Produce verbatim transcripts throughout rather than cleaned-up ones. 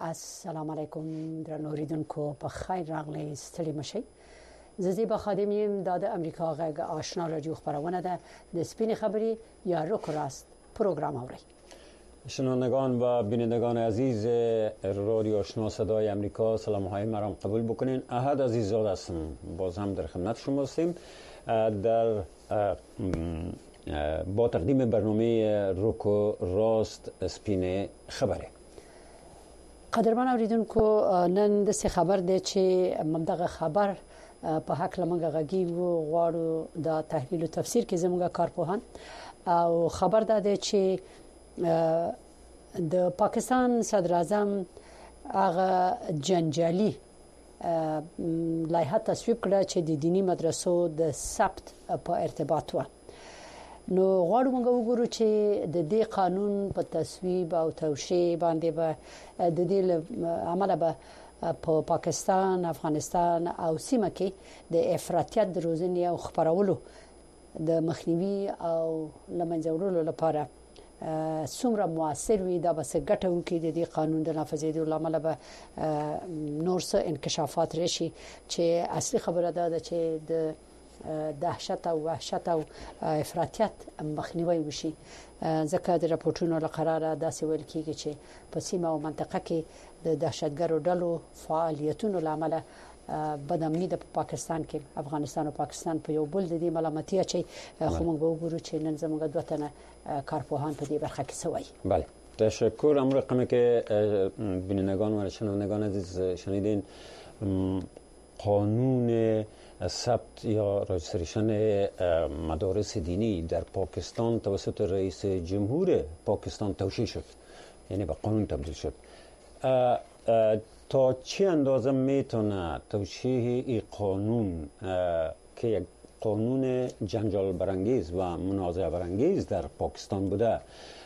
السلام علیکم درنو اوریدونکو په خیر راغلی ستړي مشي زیبا خادم یم د امریکا غږ آشنا رادیو خبرونه ده د سپین خبری یا روکراست پروگرام اوري شنوندگان و بینندگان عزیز رادیو آشنا صدای امریکا سلام های مرام قبول بکنین. احد عزیززاده هستم، باز هم در خدمت شما هستیم در با تقدیم برنامه روکو راست سپین خبره. قدرمن اوریدونکو نن د څه خبر دی چې ممدغه خبر په حق لمغه غږی وو غواړو د تحلیل او تفسیر کې زموږه کارپوهان او خبر ده چې د پاکستان صدر اعظم هغه جنجالي لایحه تصویب کړه چې د دینی مدرسو د ثبت په ارتباط و. نو غواړو موږ وګورو چې د دې قانون په تصویب او توشیح باندې به د دې عمله به په پاکستان، افغانستان او سیمه کې د افراطیت د روزنې او خبرولو د مخنیوي او لمنځورولو لپاره څومره موثر وي دا به څه ګټه وکړي. د دې قانون د نافذېدو لامل به نور څه انکشافات راشي چې اصلي خبره ده چې د دهشت او وحشت او افراطیت مخنیوي وشي. ځکه د راپورټونو لقراره داسې ویل کیږي چې په سیمه او منطقه کې د دهشتګرو ډلو فعالیتونو لامل بدامنی د پاکستان کې افغانستان او پاکستان په یو بل د دې ملامتیا چې خو موږ وګورو چې نن زموږ دوه تنه کارپوهان په دې برخه کې سوي. بله تشکر. امر رقمی که بینندگان و شنوندگان عزیز شنیدین، قانون ثبت یا رجستریشن مدارس دینی در پاکستان توسط رئیس جمهور پاکستان توشیح شد، یعنی به قانون تبدیل شد. اه اه تا چه اندازه میتونه توشیح این قانون که یک قانون جنجال برانگیز و منازعه برانگیز در پاکستان بوده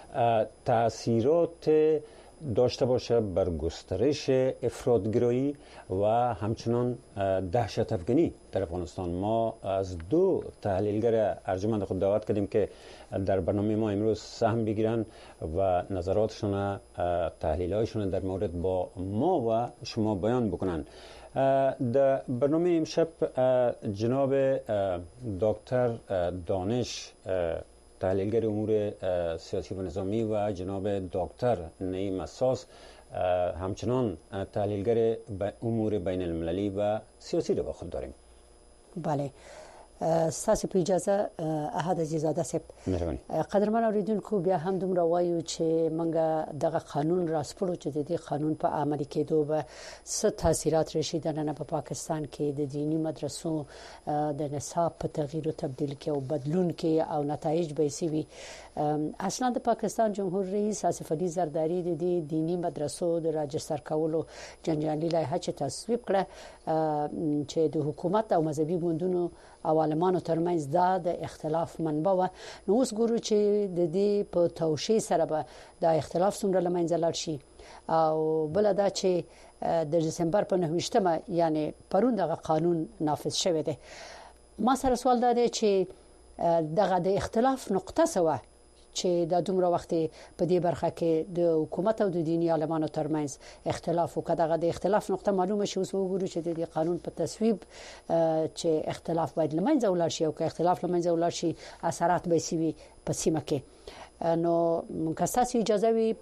تأثیرات داشته باشه بر گسترش افراطگرایی و همچنان دهشت افکنی در افغانستان؟ ما از دو تحلیلگر ارجمند خود دعوت کردیم که در برنامه ما امروز سهم بگیرن و نظراتشون، تحلیلایشون در مورد با ما و شما بیان بکنن. در برنامه امشب جناب دکتر دانش تحلیلگر امور سیاسی و نظامی و جناب دکتر نعیم اساس همچنان تحلیلگر امور بین المللی و سیاسی رو با خود داریم. بله ستاسو په اجازه احد عزیزاده صاحب مهرباني. قدرمن اوریدونکو بیا هم دومره وایو چې منګه دغه قانون راسپړو چې د دې قانون په عملي کېدو به څه تاثیرات راشي د نن په پاکستان کې د دینی مدرسو د نصاب په تغییر او تبديل کې او بدلون کې او نتایج به سي. اصلا د پاکستان جمهور رئیس آصف علي زرداری د دې دینی مدرسو د راجستر کولو جنجالي لایحه چې تصویب کړه چې د حکومت او مذهبي ګوندونو او عالمانو ترمنځ دا د اختلاف منبع و. نو اوس ګورو چې د دې په توشیح سره به د اختلاف څومره لمنځه لاړ شي او بل دا چې د دسمبر په نهمه یعنی پرون دغه قانون نافذ شوی دی. ما سره سوال دا دی چې دغه د اختلاف نقطه سوا چې د دومره وخت په دې برخه کې د حکومت او د دینی عالمانو ترمنځ اختلاف او کداغه د اختلاف نقطه معلومه شي. اوس وګورو چې د قانون په تصویب چې اختلاف باید لمنځه ولاړ شي او که اختلاف لمنځه ولاړ شي اثرات به سي په سیمه کې. نو مکساس اجازه وي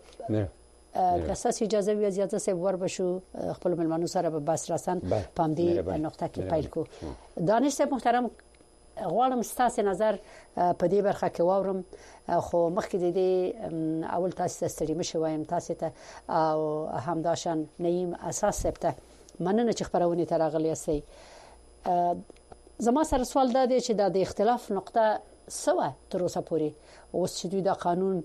کساس اجازه وي زیاته سه ور بشو خپل ملمنو سره به بس رسن پام دې نقطه کې پیل کو. دانش صاحب محترم، غواړم ستاسو نظر په دې برخه کې واورم، خو مخکې د دې اول تاسو ته ستړي مشه وایم تاسو ته او همداشان نعیم اساس ته مننه چې خبرونه ته راغلی سي. زما سره سوال دا دی چې د اختلاف نقطه سوا تر اوسه پورې اوس چې دوی دا قانون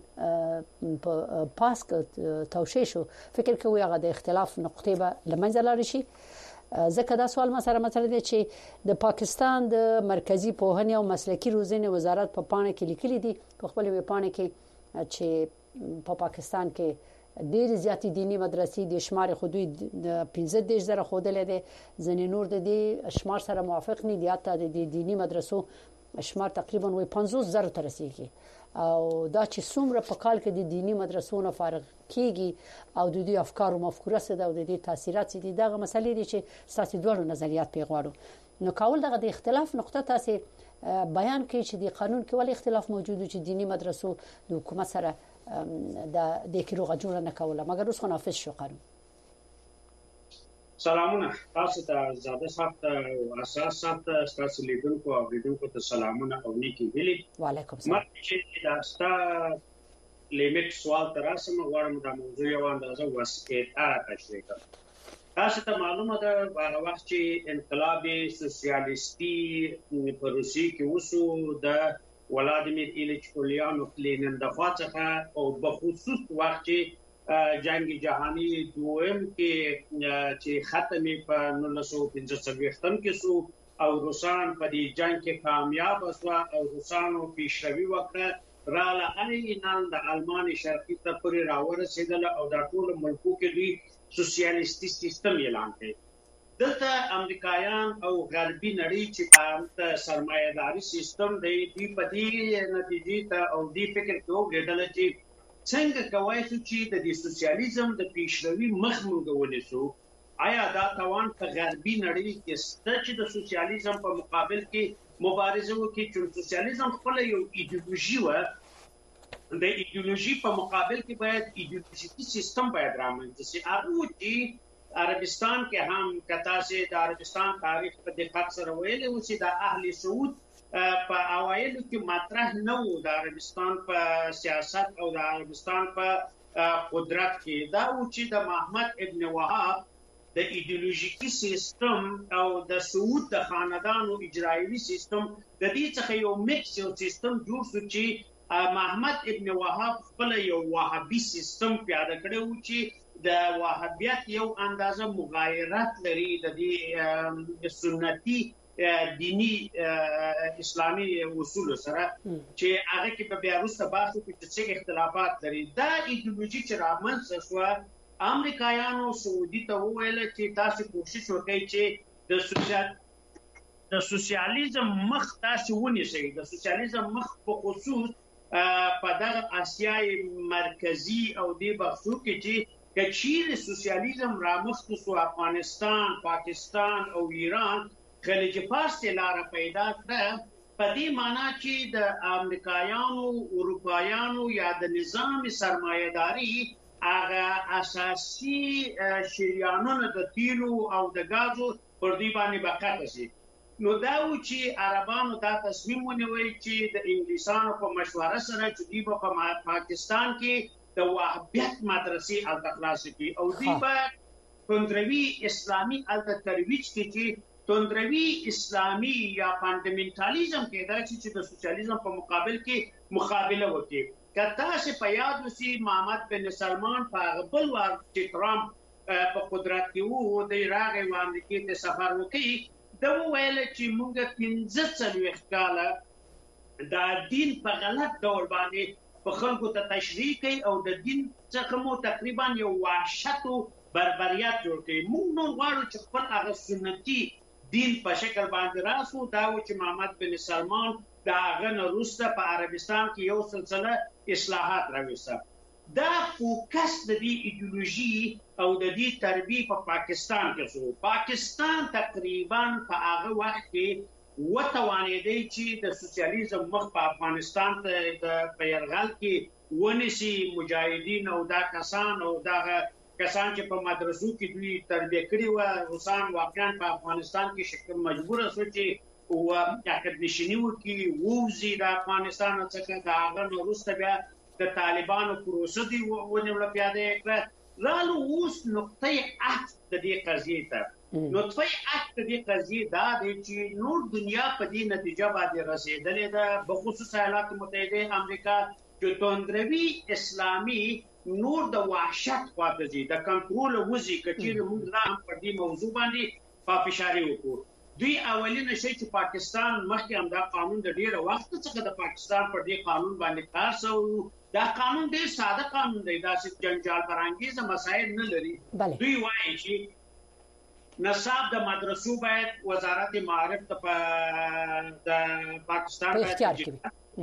په پاس کې توشیح شو، فکر کوي هغه د اختلاف نقطه به لمنځه لاړ شي؟ ځکه دا سوال ما سره مطرح دی چې د پاکستان د مرکزی پوهنې او مسلکی روزنې وزارت په پاڼه کې لیکلي دي په خپل وی پاڼه کې چې په پاکستان کې ډېر زیاتې دینی مدرسې د شمار خودوی د پنځه دېرش زره خودلې دي. ځنې نور د دې شمار سره موافق نه دي. حتی د دینی مدرسو شمار تقریبا وي پنځوس زره تر رسیدي او دا چې څومره په کال کې د دینی مدرسو نه فارغ کیږي او د دې افکار او مفکوره سره او د دې تاثیرات دي دغه مسلې دي چې ساسي دوه نظریات پیغواړو نو کول دغه د اختلاف نقطه تاسو بیان کوي چې د قانون کې ولې اختلاف موجود و چې دینی مدرسو د حکومت سره د د کیروغه جوړه نه کوله مګر اوس خو نافذ شو قانون. سلامونه تاسو ته زاده صاحب ته اساس صاحب ته تاسو لیدونکو او لیدونکو ته سلامونه او نیکی ویلي. وعلیکم السلام. مخکې چې داستا لیمیټ سوال تراسم غواړم د موضوع یو اندازه وسکه تشریح کړم. تاسو ته معلومه ده هغه وخت چې انقلاب سوسیالیستي په روسیې کې وشو د ولادیمیر ایلیچ پولیانوف لینن د خوا څخه او بخصوص وخت چې جنگ جهانی دویم کې چې ختمې په نولس سوه پنځه څلوېښتم کې شو او روسان په دې جنگ کې کامیاب شو او روسانو پیشروي وکړه را لهي نن د الماني شرقي ته پورې راورسېدل او د ټول ملکو کې دوی سوسیالیستي سیستم اعلان کړ. دلته امریکایان او غربي نړۍ چې د سرمایه‌داري سیستم دی دوی په دې نتیجې ته او دې فکر کې وګرځول چې څنګه کوای شو چې د دې سوسیالیزم د پیشروي مخ مونږ ونیسو. آیا دا توان په غربي نړۍ کې ست چې د سوسیالیزم په مقابل کې مبارزه وکړي چې سوسیالیزم خپل یو ایدئولوژي و د ایدئولوژي په مقابل کې باید ایدئولوژیکي سیستم باید رامنځته شي. هغه چې عربستان کې هم کتا سي د عربستان تاریخ په دقت سره ویل او چې د اهل سعود په اوایلو کې مطرح نه و د عربستان په سیاست او د عربستان په قدرت کې دا و چې د محمد ابن وهاب د ایدئولوژیکي سیستم او د سعود د خاندانو اجرایوي سیستم د دې څخه یو میکس یو سیستم جوړ شو چې محمد ابن وهاب خپل یو وهابي سیستم پیاده کړی و چې د وهابیت یو اندازه مغایرت لري د دې سنتي دینی اسلامي اصول سره چې هغه کې په بیا وروسته بحث وکړي چې څه اختلافات لري. دا ایدئولوژي چې رامنځته شوه امریکایانو سعودي ته وویل چې تاسو کوشش وکړئ چې د سوسیال د سوسیالیزم مخ تاسو ونیسئ. د سوسیالیزم مخ په خصوص په دغه آسیای مرکزی او د بخښو کې چې کچیر سوسیالیزم رامنځته شو افغانستان، پاکستان او ایران خلیج فارس ته لار پیدا کړه په دې معنی چې د امریکایانو اروپایانو یا د نظام سرمایه‌داري هغه اساسي شریانونه د تیلو او د غازو پر دې باندې بقا شي. نو دا و چې عربانو دا تصمیم ونیوي چې د انګلیسانو په مشوره سره چې دوی په پاکستان کې د وهابیت مدرسې الته خلاص کړي او دوی په کندروي اسلامي الته ترویج کړي. توندروي اسلامي یا فاندامنټالیزم کې دا چې د سوسیالیزم په مقابل کې مقابله وکړي. کله چې په یاد وسی محمد بن سلمان په بل وخت چې ترامپ په قدرت کې وو د راغې و امریکا ته سفر وکړي دا ویل چې موږ پنځه څلوېښت کاله د دین په غلط ډول باندې په خلکو ته تشریح کوي او د دین څخه مو تقریبا یو وحشت او بربریت جوړ کړي. موږ نو غواړو چې خپل هغه سنتي دین په شکل باندې راسو. دا و چې محمد بن سلمان دا غن روسته په عربستان کې یو سلسله اصلاحات راوسته. دا فوکس د دې ایدئولوژي او د دې تربیه په پاکستان کې شو. پاکستان تقریبا په هغه وخت کې وتوانېدی چې د سوسیالیزم مخ په افغانستان ته د پیرغل کې ونیسي. مجاهدین او دا کسان او دا کسان چې په مدرسو کې دوی تربیه کړي و روسان واقعا په افغانستان کې شکل مجبور شو چې او اکادمیشنی وکړي ووزي د افغانستان څخه د هغه وروسته بیا د طالبانو پروسه دی ونیول پیاده کړه. رالو اوس نقطه عطف د دې قضیې ته نقطه عطف د دې قضیې دا دی چې نور دنیا په دې نتیجه باندې رسیدلې ده بخصوص ایالات متحده امریکا چې توندروي اسلامي نور د وحشت خواته دي د کنټرول وزي کچیر موږ لا هم پر دې موضوع باندې پافشاري وکړو. دوی اولینه شي چې پاکستان مخکې هم دا قانون د ډیره وخت څخه د پاکستان پر دې قانون باندې کار شو. دا قانون ډیر ساده قانون دی، دا چې جنجال برانګیز مسایل نه لري. دوی وایي چې نصاب د مدرسو باید وزارت معارف ته د پاکستان باید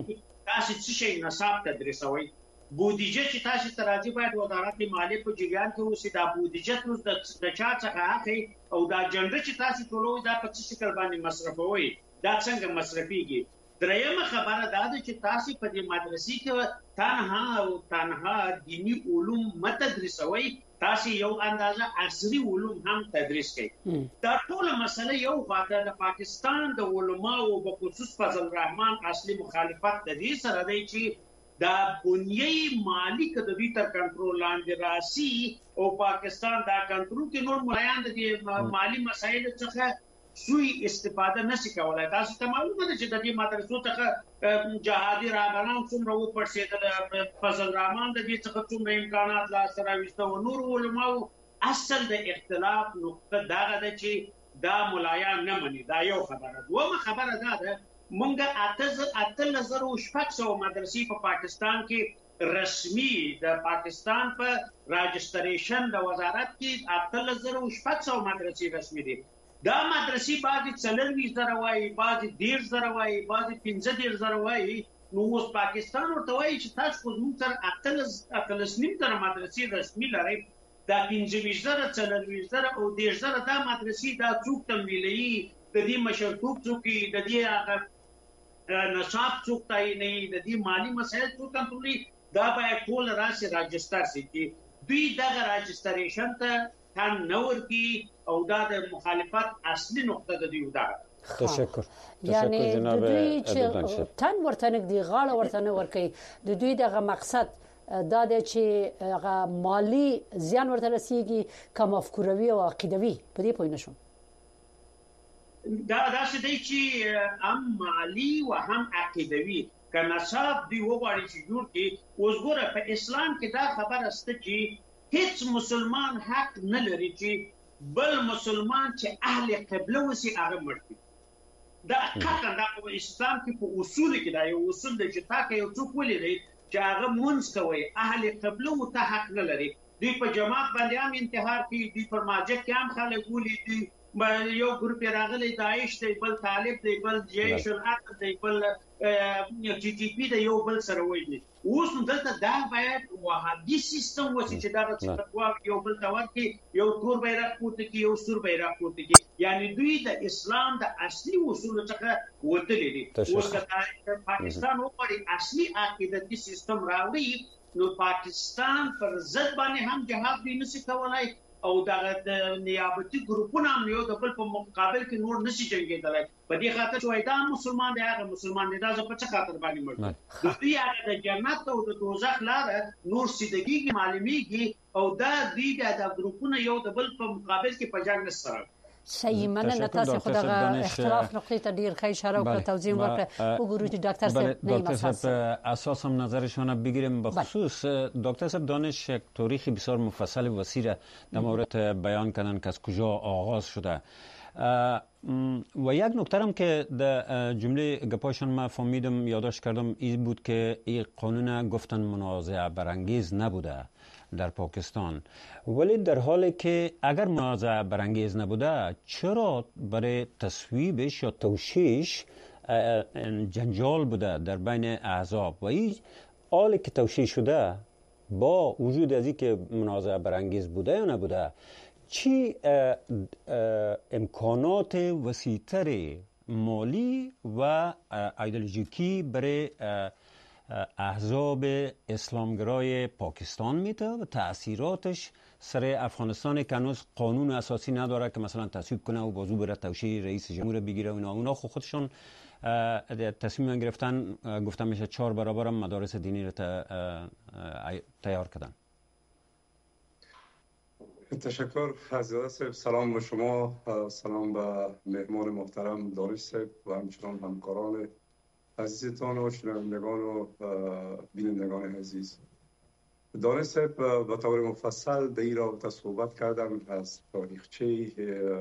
تاسو څه شي نصاب تدریسوي بودیجه چې تاسو ته راځي باید وزارت مالیه په جریان کې اوسي دا بودیجه تاسو د چا څخه اخی او دا جنډه چې تاسو ټولوي دا په څه شکل باندې مصرفوي دا څنګه مصرفيږي درېمه خبره دا ده چې تاسو په دې مدرسې کې تنها او تنها دینی علوم متدرسوي تاسو یو اندازه عصري علوم هم تدریس کوي دا ټول مسله یو واقعه د پاکستان د علماو په خصوص فضل الرحمن اصلي مخالفت د دې سره دی چې دا بنیای مالی که د دوی تر کنټرول لاندې راسي او پاکستان دا کنټرول کې نور ملایان د مالی مسایلو څخه سوی استفاده نشي کولای تاسو ته معلومه ده چې د دې مدرسو څخه جهادي راغلان څومره و پړسېدل فضل الرحمن د دې څخه څومره امکانات لاسته راوستل او نور علماو اصل د اختلاف نقطه دا ده چې دا ملایان نه مني دا یو خبره دومره خبره ده ده مونږه اته اته لزر او شپږ سو مدرسې په پاکستان کې رسمي د پاکستان په راجستریشن د وزارت کې اته لزر او شپږ سو مدرسې رسمي دي دا مدرسې بعضې څلرویشت زره وایي بعضې دېرش زره وایي بعضې پنځه دېرش زره وایي نو اوس پاکستان ورته وایي چې تاسو خو زموږ سره اتلس اتلس نیم زره مدرسې رسمي لرئ دا پنځه ویشت زره څلرویشت زره او دېرش زره دا مدرسې دا څوک تمویلوي د دې مشرتوب څوک کوي د دې هغه نصاب څوک تعینوي د دې مالي مسایل څوک کنټرولوي دا باید ټول راسي راجستر شي چې دوی دغه راجستریشن ته تن نور کی او دا د مخالفت اصلي نقطه د دیو دا تشکر یعنی د دوی چې تن ورته نږدې غاړه ورته نه ورکي د دوی دغه مقصد دا د چې هغه مالی زیان ورته رسیږي کوم افکاروي او عقیدوي په دې پوه نشم دا دا څه دی چې هم مالی او هم عقیدوي که نصاب دی وغواړي چې جوړ کړي اوس ګوره په اسلام کې دا خبره شته چې هیڅ مسلمان حق نه لري چې بل مسلمان چې اهل قبله وسی هغه مړ کړي دا قطعا دا په اسلام کې په اصول کې دا یو اصول دی چې تا کې یو څوک ولیدي چې هغه مونږ کوي اهل قبله مو ته حق نه لري دوی په جماعت باندې هم انتحار کوي دوی پر ماجد کې هم خلک ولي یو ګروپ راغلی داعش دی بل طالب دی بل جیش العقل دی بل جی ټي پی دی یو بل سره وایي اوس دلته دا باید وهابي سیستم وسی چې دا څه یو بل ته ورکي یو تور بیرغ پورته کی یو سور بیرغ پورته کی یعنی دوی د اسلام د اصلي اصول څخه وتلي دي اوس د پاکستان وګړي اصلي عقیدتي سیستم راوړي نو پاکستان پر ضد باندې هم جهاد دی نشي کولای او دا د نیابتي ګروپونو هم یو د بل په مقابل کې نور نشي جنګېدلای په دې خاطر چې دا مسلمان دی هغه مسلمان دی دا په څه خاطر باندې مړ د دوی هغه د جنت او د دوزخ لار نور سیدګي معلومیږي او دا دوی د ګروپونو یو د بل په مقابل کې په جنګ سره صحیح مننه تاسو خو دغه اختلاف نقطې ته ډیر ښه اشاره وکړه توضیح ورکړه وګورئ چې ډاکټر صاحب دکتر صاحب اساس هم نظرشون بگیریم به خصوص دکتر صاحب دانش تاریخی بسیار مفصل و وسیع در مورد بیان کردن که از کجا آغاز شده و یک نکته هم که در جمله گپایشان ما فهمیدم یادداشت کردم این بود که این قانون گفتن منازعه برانگیز نبوده در پاکستان ولی در حالی که اگر منازعه برانگیز نبوده چرا برای تصویبش یا توشیش جنجال بوده در بین احزاب و این حالی که توشیش شده با وجود از این که منازعه برانگیز بوده یا نبوده چی اه اه امکانات وسیع‌تر مالی و ایدئولوژیکی برای احزاب اسلامگرای پاکستان میده و تأثیراتش سر افغانستان که هنوز قانون اساسی نداره که مثلا تصویب کنه و بازو بره توشیح رئیس جمهور بگیره و اینا اونا خود خودشون تصمیم گرفتن گفتم میشه چهار برابر هم مدارس دینی رو تیار کردن. تشکر عزیزان صاحب سلام به شما سلام به مهمان محترم دانش صاحب و همچنان همکاران عزیزتان و شنوندگان و بینندگان عزیز دانش صاحب به طور مفصل در این رابطه صحبت کردم از تاریخچه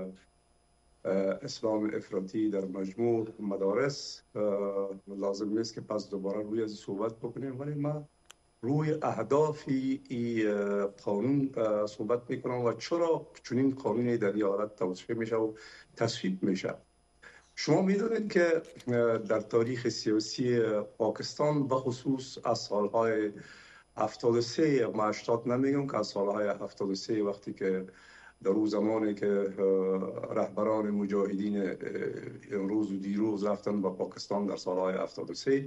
اسلام افراطی در مجموع مدارس لازم نیست که پس دوباره روی از صحبت بکنیم ولی ما روی اهداف این قانون صحبت میکنم و چرا چنین قانونی در این حالت توصیف میشه و تصویب میشه شما میدونید که در تاریخ سیاسی پاکستان به خصوص از سالهای هفتاد و سه ما هشتاد نمیگم که از سالهای هفتاد و سه وقتی که در اون زمانی که رهبران مجاهدین امروز و دیروز رفتن به پاکستان در سالهای هفتاد و سه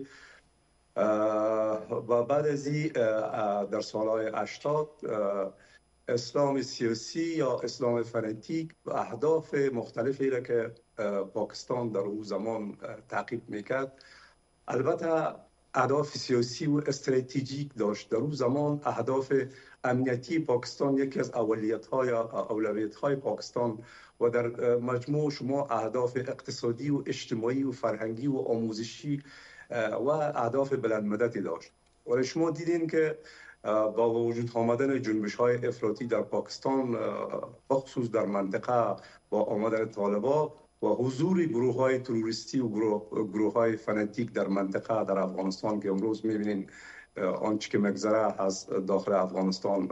و بعد از این در سالهای هشتاد اسلام سیاسی یا اسلام فنتیک و اهداف مختلفی را که پاکستان در اون زمان تعقیب میکرد، البته اهداف سیاسی و استراتژیک داشت. در اون زمان اهداف امنیتی پاکستان یکی از اولیت‌های اولویت‌های پاکستان و در مجموع شما اهداف اقتصادی و اجتماعی و فرهنگی و آموزشی و اهداف بلند مدتی داشت. ولی شما دیدین که با وجود آمدن جنبش‌های افراطی در پاکستان بخصوص در منطقه با آمدن طالبان و حضور گروه‌های تروریستی و گروه گروه‌های فناتیک در منطقه در افغانستان که امروز می‌بینین آنچه که مگذره از داخل افغانستان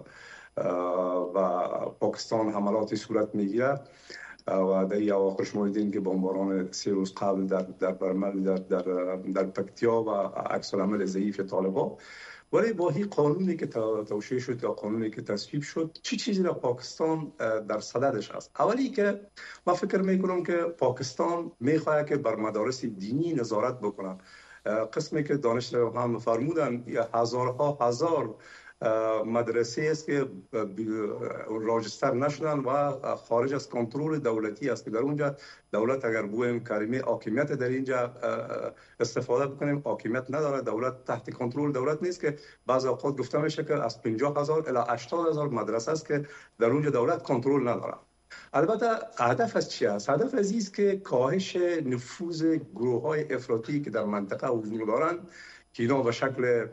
و پاکستان حملاتی صورت میگیره و در اواخر شما دیدین که بمباران سه روز قبل در در برمل در در در پکتیا و عکس العمل ضعیف طالبان. ولی با این قانونی که توشیح شد یا قانونی که تصویب شد چی چیزی را پاکستان در صددش است؟ اولی که ما فکر میکنم که پاکستان میخواد که بر مدارس دینی نظارت بکنه. قسمی که دانشجو هم فرمودن هزارها هزار مدرسه است که راجستر نشدن و خارج از کنترل دولتی است که در اونجا دولت اگر بگویم کلمه حاکمیت در اینجا استفاده بکنیم، حاکمیت نداره، دولت تحت کنترل دولت نیست که بعض اوقات گفته میشه که از پنجاه هزار الی هشتاد هزار مدرسه است که در اونجا دولت کنترل نداره. البته هدف از چی است؟ هدف از است که کاهش نفوذ گروه‌های افراطی که در منطقه حضور دارند که اینا به شکل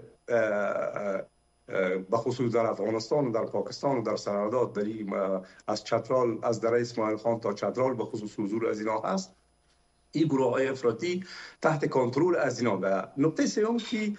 به خصوص در افغانستان و در پاکستان و در سرحدات داریم از چترال از دره اسماعیل خان تا چترال به خصوص حضور از اینا هست. این گروه‌های افراطی تحت کنترل از اینا به نقطه سوم که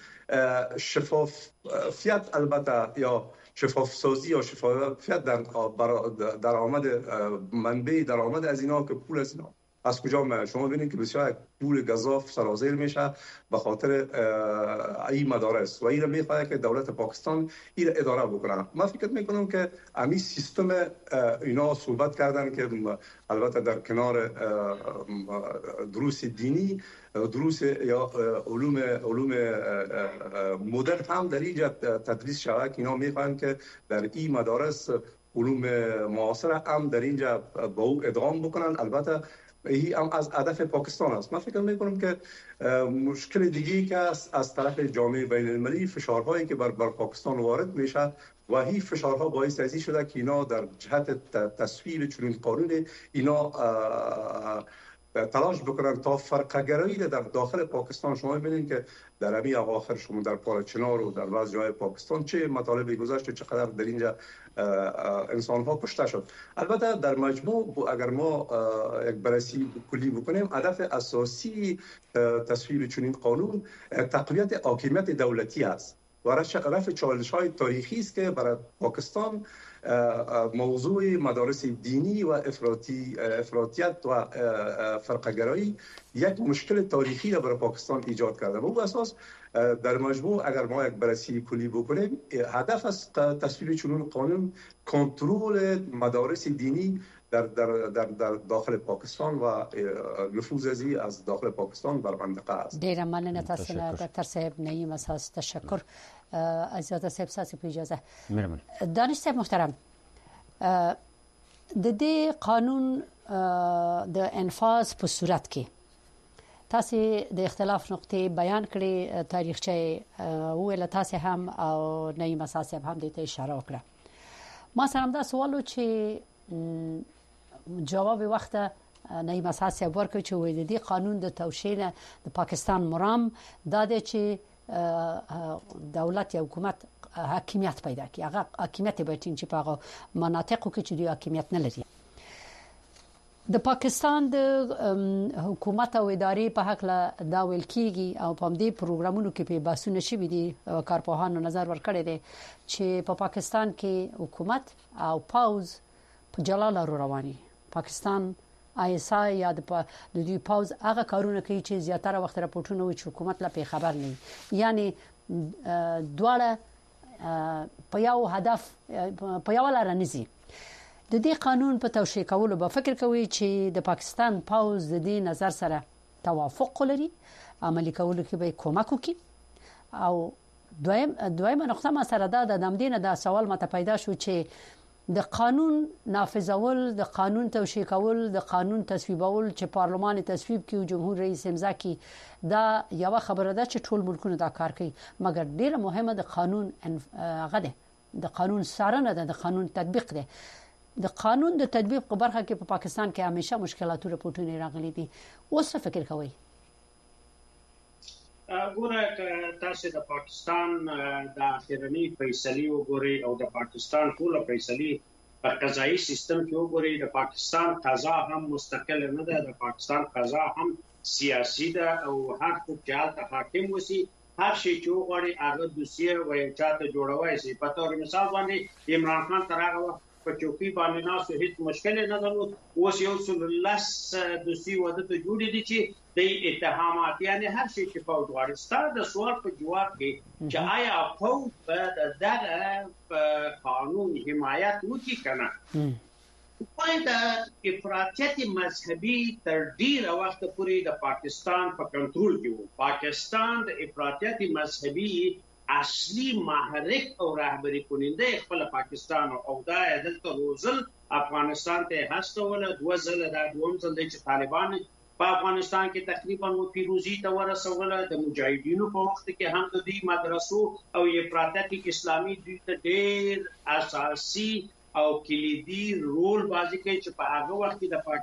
شفافیت البته یا شفاف سازی یا شفافیت در درآمد منبع درآمد از اینا که پول از اینا از کجا میاد. شما ببینید که بسیار پول گزاف سرازیر میشه به خاطر این مدارس و این میخواد که دولت پاکستان این اداره بکنه. من فکر میکنم که امی سیستم اینا صحبت کردن که البته در کنار دروس دینی دروس یا علوم علوم مدرن هم در اینجا تدریس شود که اینا میخوان که در این مدارس علوم معاصره هم در اینجا با او ادغام بکنن. البته این هم از هدف پاکستان است. من فکر میکنم که مشکل دیگه‌ای که است از طرف جامعه بین المللی فشارهایی که بر, بر پاکستان وارد میشه و این فشارها باعث ازی شده که اینا در جهت تصویب چنین قانون اینا تلاش بکنن تا فرقه‌گرایی در داخل پاکستان. شما ببینید که در همین اواخر شما در پارچنار و در بعض جای پاکستان چه مطالبی گذشت و چقدر در اینجا انسان ها کشته شد. البته در مجموع اگر ما یک بررسی کلی بکنیم هدف اساسی تصویب چنین قانون تقویت حاکمیت دولتی است و رفع چالش‌های تاریخی است که برای پاکستان موضوع مدارس دینی و افراطی افراطیت و فرقه‌گرایی یک مشکل تاریخی را برای پاکستان ایجاد کرده. به اون اساس در مجموع اگر ما یک بررسی کلی بکنیم هدف از تصویب چنین قانون کنترل مدارس دینی در در در, در داخل پاکستان و نفوذ ازی از داخل پاکستان بر منطقه است. ډیر مننه تاسو له ډاکټر صاحب نعیم اساس تشکر. ازاده صاحب تاسو په اجازه مهرباني. دانش صاحب محترم، د دې قانون د انفاذ په صورت کې تاسو د اختلاف نقطې بیان کړې، تاریخچه ویل تاسو هم او نعیم اساس صاحب هم د ته اشاره وکړه. ما سره دا سوال و چې جواب وخت نعیم اساس صاحب ورکړ چې وې د دې قانون د توشیح د پاکستان مرام دا د چې دولت یا حکومت حاکمیت پیدا کړي، هغه حاکمیت به ټینګ چې په هغه مناطقو کې چې د حاکمیت نه لري. د پاکستان د حکومت او ادارې په حق له دا ویل کیږي او په دې پروګرامونو کې په باسونه شوي دي، کارپوهانو نظر ورکړی دی چې په پاکستان کې حکومت او پاوز په جلا لارو رواني. پاکستان آی اس آی یا د دوی پاوز هغه کارونه کوي چې زیاتره وخت راپورټونه وي چې حکومت لا په خبر نه یعنی دواړه په یو هدف په یو لار نه زی د دې قانون په توشیح کولو به فکر کوي چې د پاکستان پاوز د دې نظر سره توافق لري عملی کولو کې به کومک وکړي او دویم دویمه نقطه ما سره دا د دمدینه دا سوال ماته پیدا شو چې د قانون نافذول د قانون توشیح کول د قانون تصویبول چې پارلمان تصویب کوي جمهور رئیس امضا کوي دا یو خبره ده چې ټول ملکونه دا کار کوي مګر ډیره مهمه د قانون هغه ده د قانون څارنه ده د قانون تطبیق ده د قانون د تطبیق په برخه کې په پا پاکستان کې همیشه مشکلات راپورټونه راغلي دي اوس فکر کوي ګوره تاسو د پاکستان د اخیرنی فیصله وګورئ او د پاکستان ټول فیصله په قضایي سیستم کې وګورئ د پاکستان قضا هم مستقل نه ده د پاکستان قضا هم سیاسي ده او هر څوک چې ته حاکم وسی هر شي چې وګورئ هغه دوسیه وایي چاته جوړوي سي په تور مثال باندې عمران خان تر هغه په چوکي باندې ناسو هیڅ مشکل نه درلود اوس یو څل لس دوسی وده ته جوړې دي چې د اتهامات یعنی هر شي چې په وړاندې ستاسو د سوال په جواب کې چې آیا فوج په دغه قانون حمایت وکړي کنه په د افراطیت مذهبي تر ډیره وخت پورې د پاکستان په کنټرول کې وو پاکستان د افراطیت مذهبي اصلي محرک او رهبری کننده خپل پاکستان او دا دلته روزل افغانستان ته هڅول دوه ځله دا دوم ځل چې طالبان په افغانستان کې تقریبا مو پیروزي ته ورسول د مجاهدینو په وخت کې هم د دې مدرسو او افراطیت اسلامي دوی ته ډېر اساسي او کلیدي رول بازی کوي چې په هغه وخت کې د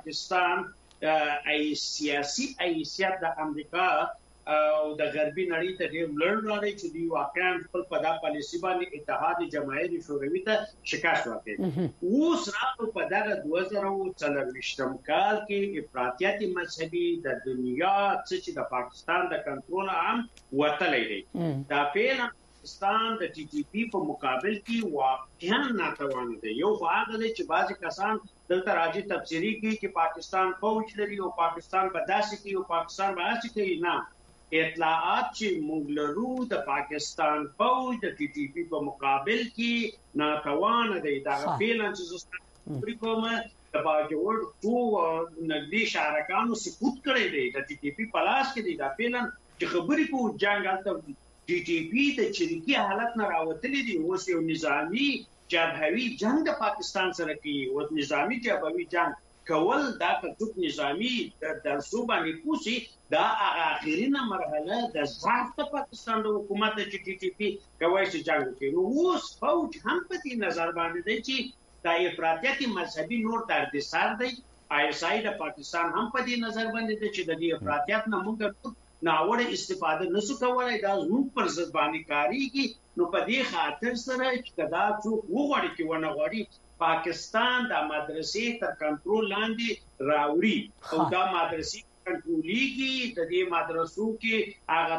پاکستان ای سیاسي حیثیت د امریکا او د غربي نړۍ ته ډېر لړ راځي چې دی واقعا خپل په دا پالیسي باندې اتحاد جماهیر شوروي ته شکست ورکړي اوس راځو په دغه دوه زره څلرويشتم کال کې افراطیت مذهبي د دنیا چې د پاکستان د کنټرول عام وتلې دي دا فعلا پاکستان د ټي ټي پی په مقابل کې واقعا ناتوان دي یو هغه چې بعضی کسان دلته راځي تفسیری کوي چې پاکستان فوج لري او پاکستان به داسې کوي او پاکستان به هڅه کوي نه اطلاعات چې موږ لرو د پاکستان فوج د ټي ټي پی په مقابل کې ناتوان دي دا فعلا چې زستوري کومه د باجوړ ټو نږدې شارکانو سقوط کړي دي د ټي ټي پی پلاس کې دي دا فعلا چې خبرې کو جنگ الته ټي ټي پی د چریکي حالت نه راوتلې دي اوس یو نظامی جبهوي جنگ د پاکستان سره کوي او نظامی جبهوي جنگ کول دا کټوک نظامی د صوبانه پوسی دا اخرینه مرحله د ضعف د پاکستان د حکومت چې ټي ټي پی کوي چې جنگ کوي نو اوس فوج هم په دې نظر باندې دی چې دا افراطیت مذهبي نور درد سر دی آی اس آی د پاکستان هم په دې نظر باندې دی چې د دې افراطیت نه موږ ناوړه استفاده نسو کولای دا زموږ پر ضد باندې کاریږي نو په دې خاطر سره چې دا څوک وغواړي چې ونه غواړي پاکستان د مدرسې تر کنټرول لاندې راوړي او دا مدرسې کنټرولېږي د دې مدرسو کې هغه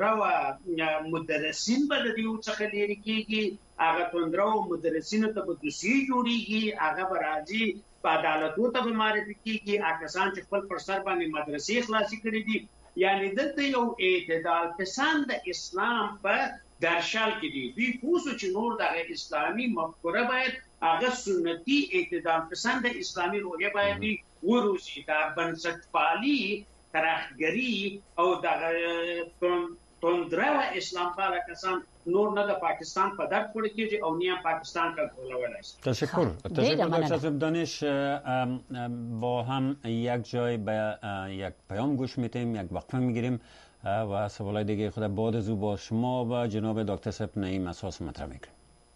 توندرو مدرسین به د دې څخه لري کېږي هغه توندرو مدرسین ته به دوسي جوړيږي هغه به راځي په عدالتو ته به معرفي کېږي هغه کسان چې خپل پر سر باندې مدرسې خلاصي کړې دي یعنی دلته یو اعتدال پسند اسلام په درشل کې دي دوی پوسو چې نور د اسلامي مفکوره باید هغه سنتي اعتدال پسند اسلامي روحیه باید وروسي دا بنسټپالي ترخګری او د توندرو اسلام پاله کسان نور نه د پاکستان په درد پورې کېږي او نه پاکستان کنټرولولای شي تشکر تشکر دکتر دانش با هم یک جای به یک پیام گوش میتیم یک وقفه میگیریم و سوالای دیگه خود بعد از او با شما و جناب دکتر صاحب نعیم اساس مطرح میکنیم.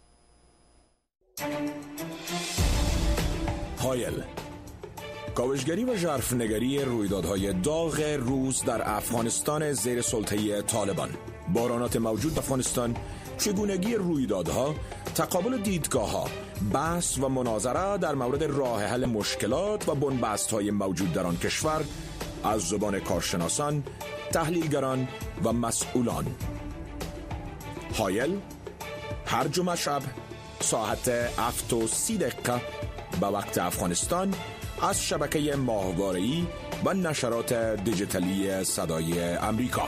هایل کاوشگری و ژرفنگری رویدادهای داغ روز در افغانستان زیر سلطه طالبان، بارانات موجود در افغانستان، چگونگی رویدادها، تقابل دیدگاه‌ها، بحث و مناظره در مورد راه حل مشکلات و بنبست‌های موجود در آن کشور از زبان کارشناسان، تحلیلگران و مسئولان. هایل هر جمعه شب ساعت هفت و سی دقیقه به وقت افغانستان از شبکه ماهواره‌ای و نشرات دیجیتالی صدای امریکا.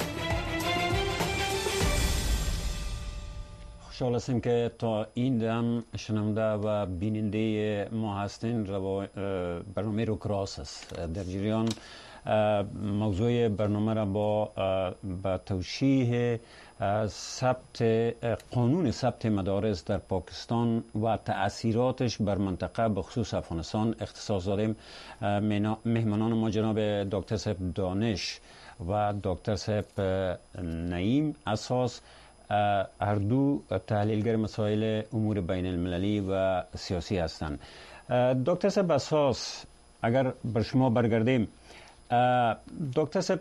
خوشحال هستیم که تا این دم شنونده و بیننده ما هستین. برنامه رو کراس است. در جریان موضوع برنامه را با با توشیح ثبت قانون ثبت مدارس در پاکستان و تأثیراتش بر منطقه به خصوص افغانستان اختصاص دادیم. مهمانان ما جناب دکتر صاحب دانش و دکتر صاحب نعیم اساس، هر دو تحلیلگر مسائل امور بین المللی و سیاسی هستند. دکتر صاحب اساس، اگر بر شما برگردیم، دکتر صاحب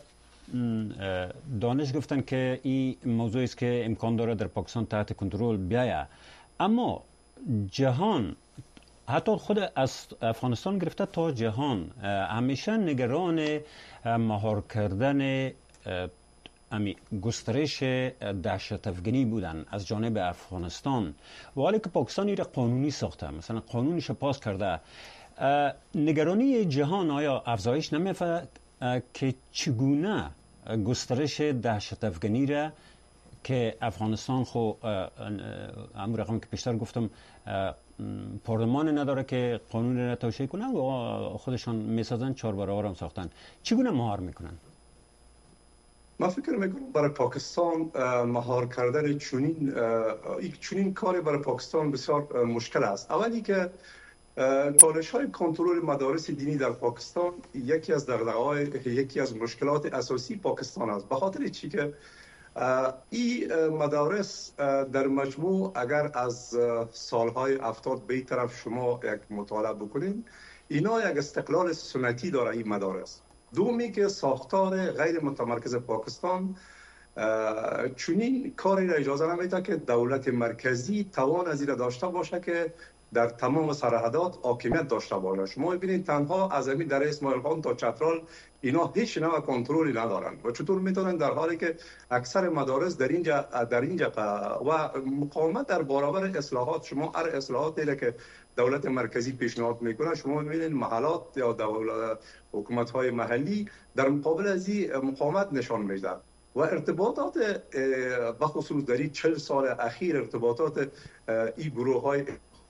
دانش گفتن که این موضوعی است که امکان داره در پاکستان تحت کنترل بیاید، اما جهان، حتی خود از افغانستان گرفته تا جهان، همیشه نگران مهار کردن امی گسترش دهشت افغانی بودن از جانب افغانستان، و حالی که پاکستان ایره قانونی ساخته، مثلا قانونش پاس کرده. نگرانی جهان آیا افزایش نمی‌یافته که چگونه گسترش دهشت افغانی را که افغانستان خو همون رقم که پیشتر گفتم پارلمان نداره که قانون را توشیح کنه و خودشان میسازن، چهار برابر هم ساختن، چگونه مهار میکنن؟ من فکر میکنم برای پاکستان مهار کردن چنین یک چنین کاری برای پاکستان بسیار مشکل است. اولی که چالش های کنترل مدارس دینی در پاکستان یکی از دغدغه‌های یکی از مشکلات اساسی پاکستان است، به خاطر چی که این مدارس در مجموع اگر از سالهای هفتاد به طرف شما یک مطالعه بکنید، اینا یک استقلال سنتی داره این مدارس. دومی که ساختار غیر متمرکز پاکستان چنین کاری را اجازه نمیده که دولت مرکزی توان از این داشته باشه که در تمام سرحدات حاکمیت داشته باشه. شما ببینید تنها از همین در اسماعیل خان تا چترال اینا هیچ نوع کنترلی ندارن و چطور میتونن در حالی که اکثر مدارس در اینجا در اینجا و مقاومت در برابر اصلاحات، شما هر اصلاحاتی که دولت مرکزی پیشنهاد میکنه شما میبینید محلات یا دولت حکومت های محلی در مقابل از این مقاومت نشان میدن. و ارتباطات بخصوص در این چهل سال اخیر ارتباطات این گروه های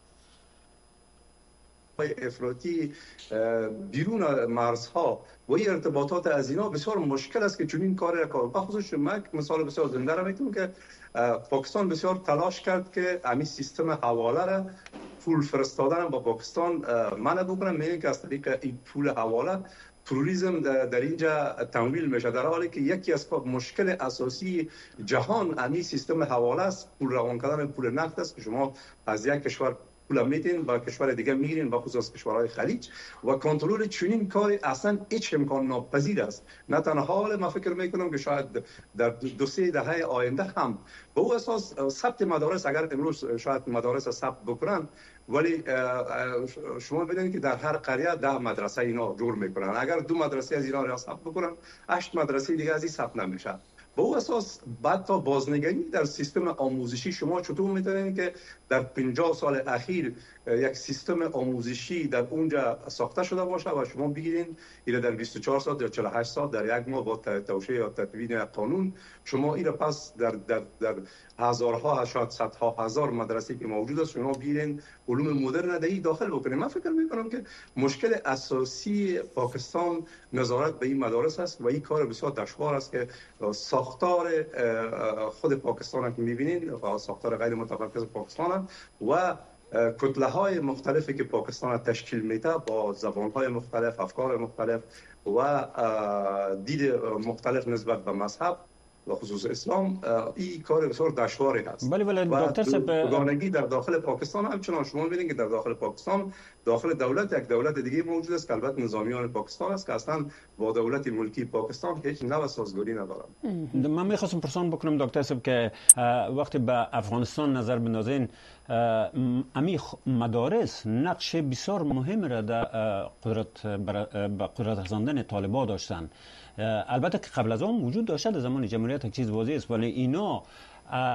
افراطی بیرون مرزها و این ارتباطات از اینا بسیار مشکل است که چون این کار را کنه. بخصوص من مثال بسیار زنده را میتونم که پاکستان بسیار تلاش کرد که همین سیستم حواله را پول فرستادن با پاکستان منع بکنن، میگن که از طریق این پول حواله تروریسم در اینجا تمویل میشه، در حالی که یکی از مشکل اساسی جهان همین سیستم حواله است، پول روان کردن پول نقد است که شما از یک کشور پول میتین با کشور دیگه میگیرین، با خصوص کشورهای خلیج، و کنترل چنین کاری اصلا هیچ امکان ناپذیر است. نه تنها حال من فکر میکنم که شاید در دو سه دهه آینده هم به او اساس ثبت مدارس، اگر امروز شاید مدارس ثبت بکنن، ولی شما ببینید که در هر قریه ده مدرسه اینا جور میکنن، اگر دو مدرسه از اینا را ثبت بکنن هشت مدرسه دیگه از این ثبت نمیشه. به او اساس بعد تا بازنگری در سیستم آموزشی شما چطور میتونید که در پنجاه سال اخیر یک سیستم آموزشی در اونجا ساخته شده باشه و شما بگیرین اینا در بیست و چهار ساعت یا چهل و هشت ساعت در یک ماه با توشیح یا تدوین قانون شما اینا پس در در در هزارها شاید صدها هزار مدرسه که موجود است شما بگیرین علوم مدرن دهی داخل بکنید. من فکر میکنم که مشکل اساسی پاکستان نظارت به این مدارس است و این کار بسیار دشوار است که ساختار خود پاکستان که می‌بینید و ساختار غیر متمرکز پاکستان و کتله های مختلفی که پاکستان تشکیل میده با زبان های مختلف، افکار مختلف و دید مختلف نسبت به مذهب و خصوص اسلام، این کار بسیار دشواری هست. بله بله دکتر صاحب، دوگانگی در داخل پاکستان همچنان شما می‌بینید که در داخل پاکستان داخل دولت یک دولت دیگه موجود است که البته نظامیان پاکستان است که اصلا با دولت ملکی پاکستان هیچ نوع سازگاری ندارند. من می‌خواستم پرسان بکنم دکتر صاحب که وقتی به افغانستان نظر بندازین، امی مدارس نقش بسیار مهم را در قدرت به قدرت رساندن طالبان داشتن. البته که قبل از آن وجود داشته در زمان جمهوریت یک چیز واضح است، ولی اینا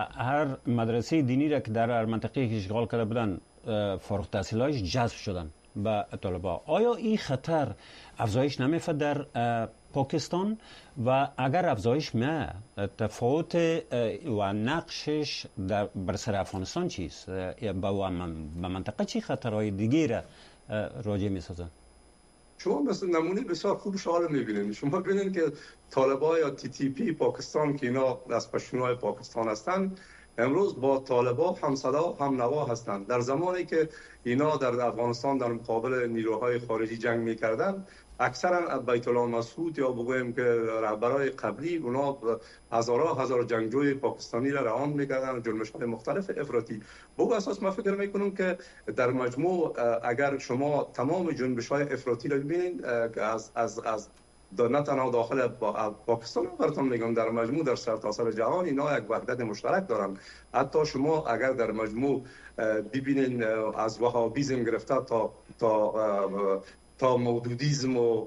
هر مدرسه دینی را که در هر منطقه اشغال کرده بودن فارغ التحصیلایش جذب شدن به طالبان. آیا این خطر افزایش نمیفته در پاکستان و اگر افزایش میه تفاوت و نقشش در بر سر افغانستان چیست؟ به منطقه چی خطرهای دیگه را راجع میسازن؟ شما مثل نمونه بسیار خوب شما میبینید. شما ببینید که طالبان یا تی تی پی پاکستان که اینا از پشتونهای پاکستان هستند امروز با طالبان هم صدا هم نوا هستند. در زمانی که اینا در افغانستان در مقابل نیروهای خارجی جنگ میکردند اکثرا بیت المسعود یا بگویم که رهبرای قبلی اونا هزارها هزار جنگجوی پاکستانی را رهان میکردن، جنبش‌های مختلف افراطی. به اساس ما فکر میکنم که در مجموع اگر شما تمام جنبش‌های افراطی را ببینید از از از نه تنها داخل پاکستان براتون میگم در مجموع در سرتاسر جهان اینا یک وحدت مشترک دارن. حتی شما اگر در مجموع ببینید از وهابیسم گرفته تا تا تا مودودیسم و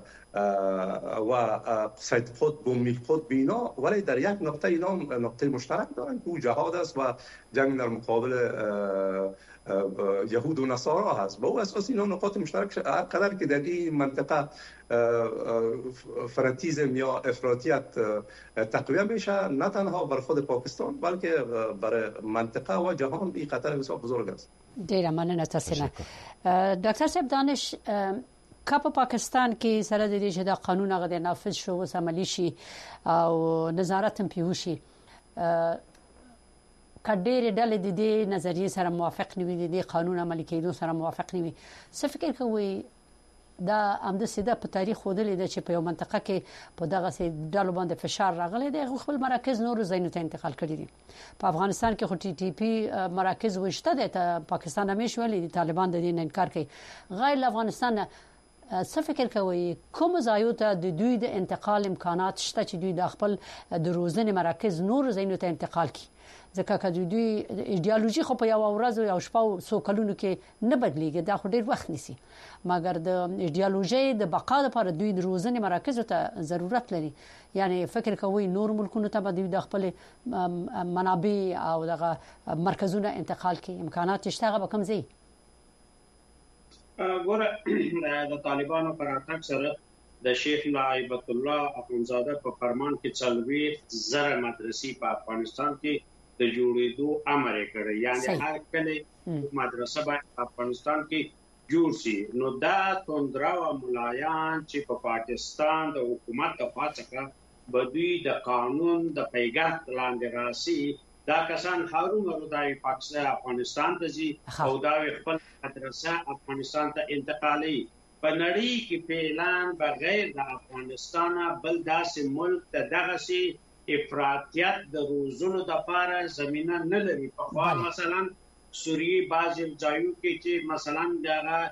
و سید خود و می خود بینا، ولی در یک نقطه اینا نقطه مشترک دارن که جهاد است و جنگ در مقابل یهود و نصارا هست. به اساس اینا نقاط مشترک هر قدر که در این منطقه فراتیزم یا افراطیت تقویه میشه نه تنها بر خود پاکستان بلکه برای منطقه و جهان این خطر بسیار بزرگ است. ډیره مننه تاسو نه ډاکټر صاحب دانش که په پاکستان کې سره د دې چې دا قانون هغه د نافذ شو اوس عملی شي او نظارت هم پیوشي کډېر ډلې د دې نظریې سره موافق نه وي، د قانون عملي کېدو سره موافق نه وي، څه فکر کوي دا امده سیده په تاریخ خودلې ده چې په یو منطقه کې په دغه سي ډلو باندې فشار راغلی دی خپل مراکز نور زینو ته انتقال کړی دي. په افغانستان کې خو ټي ټي پی مراکز وشته ده ته پاکستان همیش ویلي طالبان د دې نه انکار کوي. غیر افغانستان څه فکر کوي کوم ځایو ته د دوی د انتقال امکانات شته چې دوی د خپل د روزنې مراکز نور زینو ته انتقال کړي؟ ځکه چې دوی ایدئولوژي خو په یو ورځ او شپه سو کلونو کې نه بدلیږي، دا خو ډیر وخت نیسي، مګر د ایدئولوژي د بقا لپاره دوی د روزنې مراکز ته ضرورت لري. یعنی فکر کوي نور ملکونو ته به دوی د خپل منابع او دغه مرکزونه انتقال کړي، امکانات شته هغه به کم زی؟ ګوره د طالبانو پر اتاک سره د شیخ نایبت الله اخونزاده په فرمان کې څلوېښت زره مدرسې په افغانستان کې د جوړېدو امر کړی، یعنی هر کله مدرسه باید په افغانستان کې جوړ شي. نو دا توندرا او ملایان چې په پاکستان د حکومت د خاصه به دوی د قانون د پیګه لاندې راسي، دا کسان هارون رضای پاکستان افغانستان ته ځي او دا خپل مدرسه افغانستان ته انتقالي. په نړۍ کې اعلان بغیر د افغانستان بل داسې ملک ته دغه سي افراطیت د روزونو د لپاره زمينه نه لري. په خوا مثلا سوریه بعضی ځایو کې چې مثلا دغه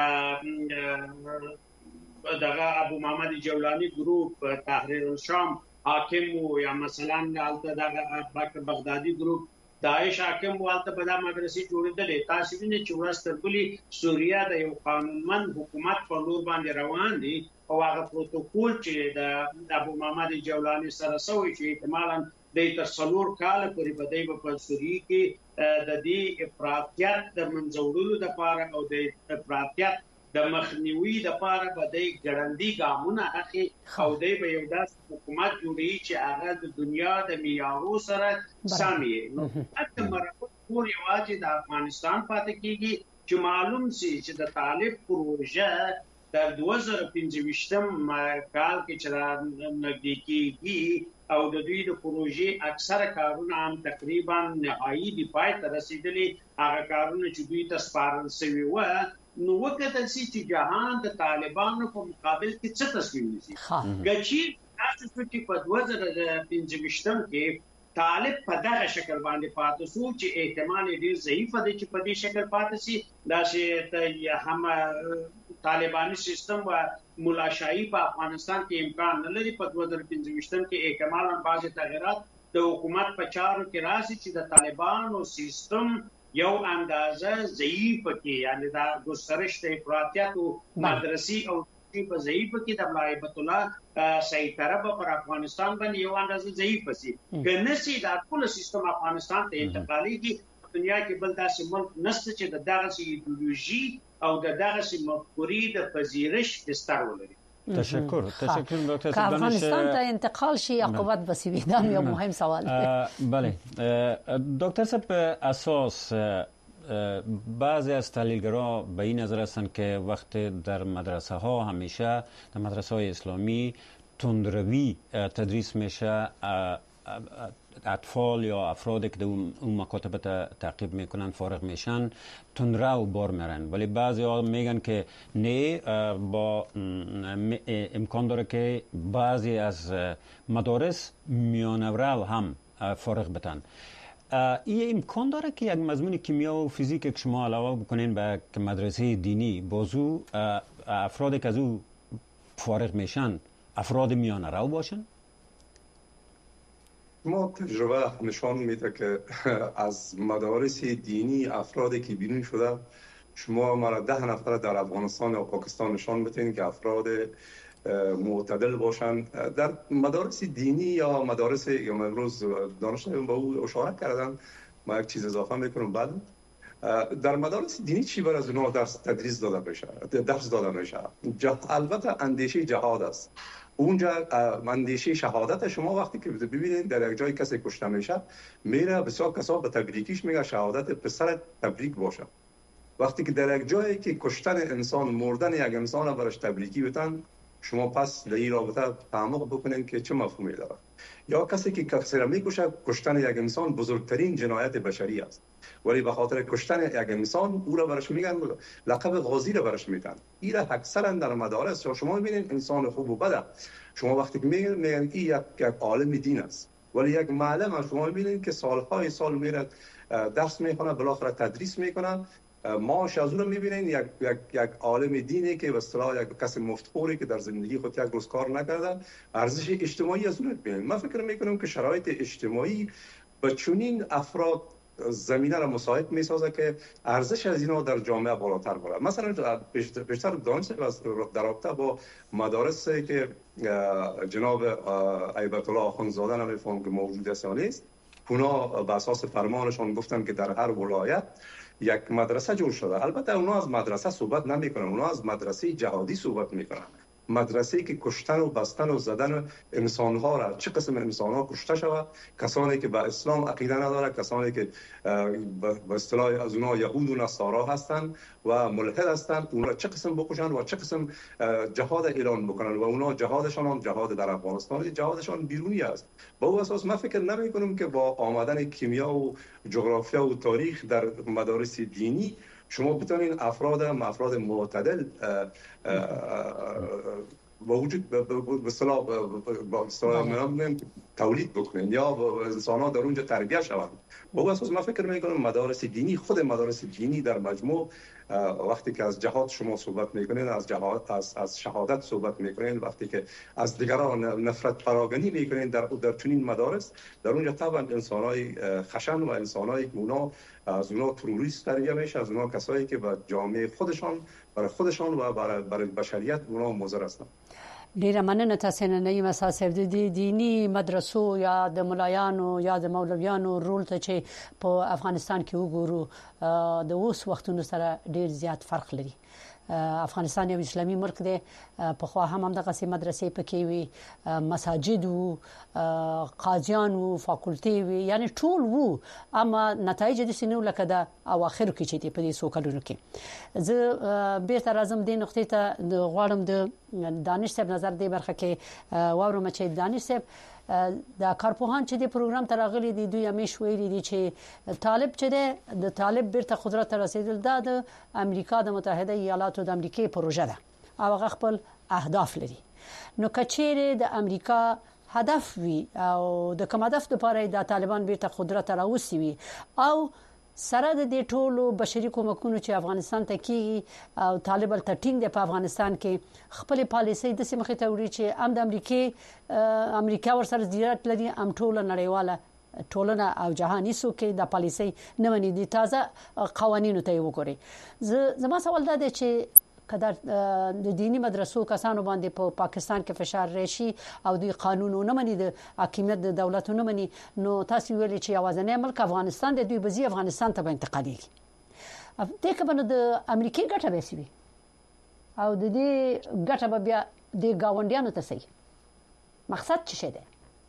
دغه ابو محمد جولانی ګروپ تحریر الشام حاکم و یا مثلا البته دغه بغدادي ګروپ داعش حاکم والته په دغه مدرسې جوړېدلې. تاسو وینئ چې ورسته بلی سوریه د یو قانونمند حکومت په لور باندې روان دي او هغه پروتوکول چې د ابو محمد جولانی سره سوی چې احتمالاً د تر څلور کال پورې په دې په سوریه کې د دې افراطیت د منځوړلو لپاره او د افراطیت د مخنیوي لپاره به د ګړندۍ ګامونه اخلي او د یو داس حکومت جوړي چې هغه د دنیا د معیارونو سره سم وي. نو حتی مرکز پور یوازې د افغانستان پاتې کیږي چې معلوم سي چې د طالب پروژه د دوه زره پنځه ویشتم کال کې چې نږدې کیږي او د دوی د پروژې اکثره کارونه هم تقریبا نهایي دی پای ته رسیدلي. هغه کارونه چې دوی ته سپارل شوي و نو وکړل شي چې جهان د طالبانو په مقابل کې څه تصمیم نیسي. ګچی تاسو چې په دوه زره پنځه ویشتم کې طالب په دغه شکل باندې پاتې شو چې احتمال ډیر ضعیف دی چې په دې شکل پاتې شي. دا چې هم طالباني سیستم و ملاشایی په افغانستان کې امکان نه لري. په دوه زره پنځه ویشتم کې احتمالاً بعض تغیرات د حکومت په چارو کې راشي چې د طالبانو سیستم یو اندازه ضعیف کې، یعنی دا گسترش د افراطیت او مدرسې او په ضعیف کې د نایبت الله صحیح طرف پر افغانستان باندې یو اندازه ضعیف شي. کنه سي دا ټول سیستم افغانستان ته انتقالي دي. دنیا کې بل داسې ملک نشته چې د دغه ایدئولوژي او د دغه مفکورې د پذیرش بستر ولري. تشکر تشکر دکتر صاحب. افغانستان ته انتقال شي عقوبت بسوي دا یو مهم سوال دی. بله دکتر صاحب اساس بعضی از تحلیلگران به این نظر هستند که وقت در مدرسه ها همیشه در مدرسه های اسلامی تندروی تدریس میشه، اطفال یا افرادی که اون مکاتب تعقیب میکنن فارغ میشن تندرو بار میرن، ولی بعضی ها میگن که نه، با امکان داره که بعضی از مدارس میانورو هم فارغ بتن. این امکان داره که یک مضمون کیمیا و فیزیک که شما علاوه بکنین به مدرسه دینی بازو افرادی که از او فارغ میشن افراد میانه رو باشن؟ ما تجربه نشان میده که از مدارس دینی افرادی که بیرون شده شما مرا ده نفر در افغانستان و پاکستان نشان بتین که افراد معتدل باشن. در مدارس دینی یا مدارس یا امروز دانشجویان به او اشاره کردن، ما یک چیز اضافه میکنم بعد. در مدارس دینی چی بر از اونها درس تدریس داده میشه، درس داده میشه؟ البته اندیشه جهاد است. اونجا اندیشه شهادت شما وقتی که ببینید در یک جای کسی کشته میشه میره بسیار کسا به تبریکیش میگه شهادت پسر تبریک باشه. وقتی که در یک جایی که کشتن انسان مردن یک انسان برش تبریکی بتن، شما پس در این رابطه تعمق بکنین که چه مفهومی داره. یا کسی که کسی را میکشه، کشتن یک انسان بزرگترین جنایت بشری است، ولی به خاطر کشتن یک انسان او را برش میگن لقب غازی را برش میدن. این را اکثرا در مدارس شما میبینید انسان خوب و بد. شما وقتی که میگن میگن این یک یک عالم دین است، ولی یک معلم شما میبینید که سالهای سال میره درس میخونه، بالاخره تدریس میکنه، ماش از اون رو میبینین یک یک یک عالم دینی که به اصطلاح یک کس مفتخوری که در زندگی خود یک روز کار نکرده، ارزش اجتماعی از اون رو میبینین. من فکر میکنم که شرایط اجتماعی به چنین افراد زمینه را مساعد میسازه که ارزش از اینا در جامعه بالاتر بره. مثلا بیشتر دانش در رابطه با مدارس که جناب ایبت الله آخوندزاده نمیفهم که موجود است یا نیست، اونا به اساس فرمانشان گفتن که در هر ولایت یک مدرسه جور شده. البته اونا از مدرسه صحبت نمیکنن، اونا از مدرسه جهادی صحبت میکنن، مدرسه‌ای که کشتن و بستن و زدن انسان‌ها را، چه قسم انسان‌ها کشته شود، کسانی که به اسلام عقیده نداره، کسانی که به اصطلاح از اونها یهود و نصارا هستند و ملحد هستند، اونها چه قسم بکشن و چه قسم جهاد اعلان بکنن و اونها جهادشان جهاد در افغانستان جهادشان بیرونی است. با اون اساس من فکر نمی‌کنم که با آمدن کیمیا و جغرافیا و تاریخ در مدارس دینی شما بتونین افراد افراد معتدل با وجود به اصطلاح با اصطلاح تولید بکنین یا انسان‌ها در اونجا تربیت شوند. با اون اساس من فکر می‌کنم مدارس دینی، خود مدارس دینی در مجموع وقتی که از جهاد شما صحبت میکنین، از جهاد از از شهادت صحبت میکنین، وقتی که از دیگران نفرت پراگنی میکنین در در چنین مدارس، در اونجا طبعا انسان‌های خشن و انسان‌های که اونا از اونا تروریست تربیت میشه، از اونا کسایی که به جامعه خودشان برای خودشان و برای, برای بشریت اونا مضر هستند. ډیره مننه تاسو نه نیم اساس د دینی مدرسو یا د ملایانو یا د مولویانو رول ته چې په افغانستان کې وګورو د اوس وختونو سره ډیر زیات فرق لري. افغانستان یو اسلامي ملک دی، په خو هم هم د قصې مدرسې پکې وي، مساجد وو، قاضیان وو، فاکولټي وي، یعنی ټول وو، اما نتایج د سینو لکه د اواخرو کې چې دی په دې سوکلونو کې. زه بیرته راځم د نقطې ته غواړم د دانش صاحب نظر دی برخه کې واورم چې دانش صاحب د کارپوهان چې د پروګرام ته راغلي دي دوی همیش ویلي دي چې طالب چې د طالب بیرته قدرت ته رسیدل دا د امریکا د متحده ایالاتو د امریکای پروژه ده او هغه خپل اهداف لري. نو کچېره د امریکا هدف وي او د کوم هدف لپاره د طالبان بیرته قدرت ته راوسی وي او سره د دې ټولو بشري کومکونو چې افغانستان ته کیږي او طالب الټینګ د په افغانستان کې خپل پالیسي د سیمه ته وړي چې ام د امریکای امریکا ورسره زیات لري ام ټوله نړیواله ټولنه او جهاني سو کې د پالیسي نه مني دي تازه قوانینو ته وګوري. زما سوال دا دی چې کله د دینی مدرسو کسانو باندې په پا پاکستان کې فشار راشي او د قانونونو نه مني، د حاکمیت د دولتونو مني، نو تاسو ویلي چې اوازنه ملک افغانستان د دوی بزی افغانستان ته انتقالي دې کبنه د امریکای ګټه به سي او د دې ګټه به بیا د گاونډیانو ته سي مقصد څه شه ده؟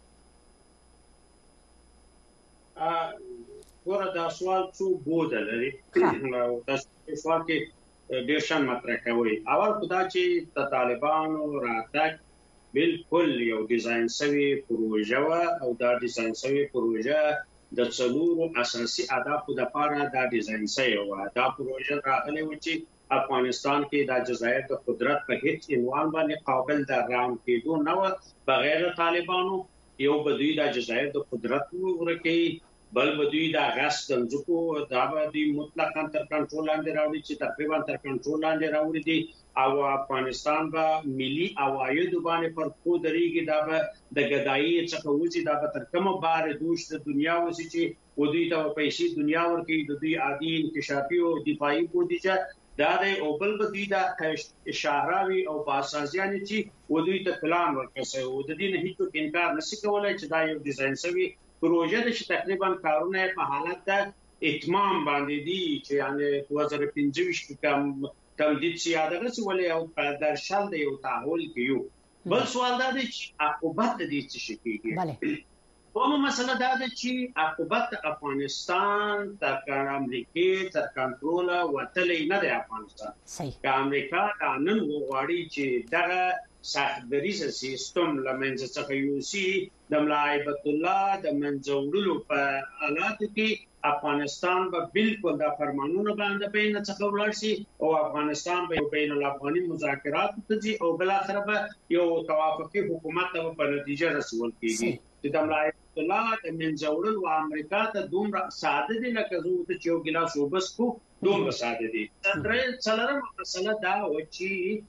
ګوره دا سوال څو بوده لري او دا سوال کې ډېر شان مطرح کوي. اول خدا چې د طالبانو راتګ بالکل یو ډیزاین شوی پروژه و او دا ډیزاین شوی پروژه د څلورو اساسي اهدافو لپاره دا ډیزاین شوی و. دا پروژه راغلی و چې افغانستان کې د جزایر د قدرت په هیڅ عنوان باندې قابل د رام کېدو نه و بغیر طالبانو. یو بدوی د جزایر د قدرت ورکړي، بل بدوی د غصب د ځکو دا به مطلقاً تر کنټرول لاندې راوړي چې تقریبا تر کنټرول لاندې راوړي دي او افغانستان به ملي عواید باندې پر خو درېږي. دا به د ګدایي څخه وځي، دا به تر کومه بار دوش د دنیا وځي چې ودوی ته پیسې دنیا ورکړي د دوی عادي انکشافي او دفاعي بودیجه دا دی او بل بدوی د شهراوي او باسازیان چې ودوی ته پلان ورکړي او د دې نه هیڅ انکار نشي کولای چې دا یو ډیزاین شوی پروژه د چې تقریبا کارونه په حالت د اتمام باندې دي چې یعنی دوه زره پنځه ویشت کې کم تمدید شي دغه څه ولې او در شل د یو تحول کې یو. بل سوال دا دی چې عقوبت د دې څه شي کېږي. بله کومه مسله دا ده چې عقوبت افغانستان تر امریکای تر کنټرول وتلې نه دی. افغانستان صحیح که امریکا دا نن وغواړي چې دغه سختدریز سیستم لمنځه څخه یوسي د ملایبت الله د منځوړلو په حالات کې افغانستان به بالکل د فرمانونو باندې بین څخه ولاړ شي او افغانستان به بین الافغاني مذاکرات ته ځي او بل اخر به یو توافقي حکومت ته په نتیجه رسول کیږي چې د ملایبت الله د منځوړل او امریکا ته دومره ساده دي لکه زه ته یو ګلاس وبس کو دومره ساده دي. ترې څلورم مسله دا و چې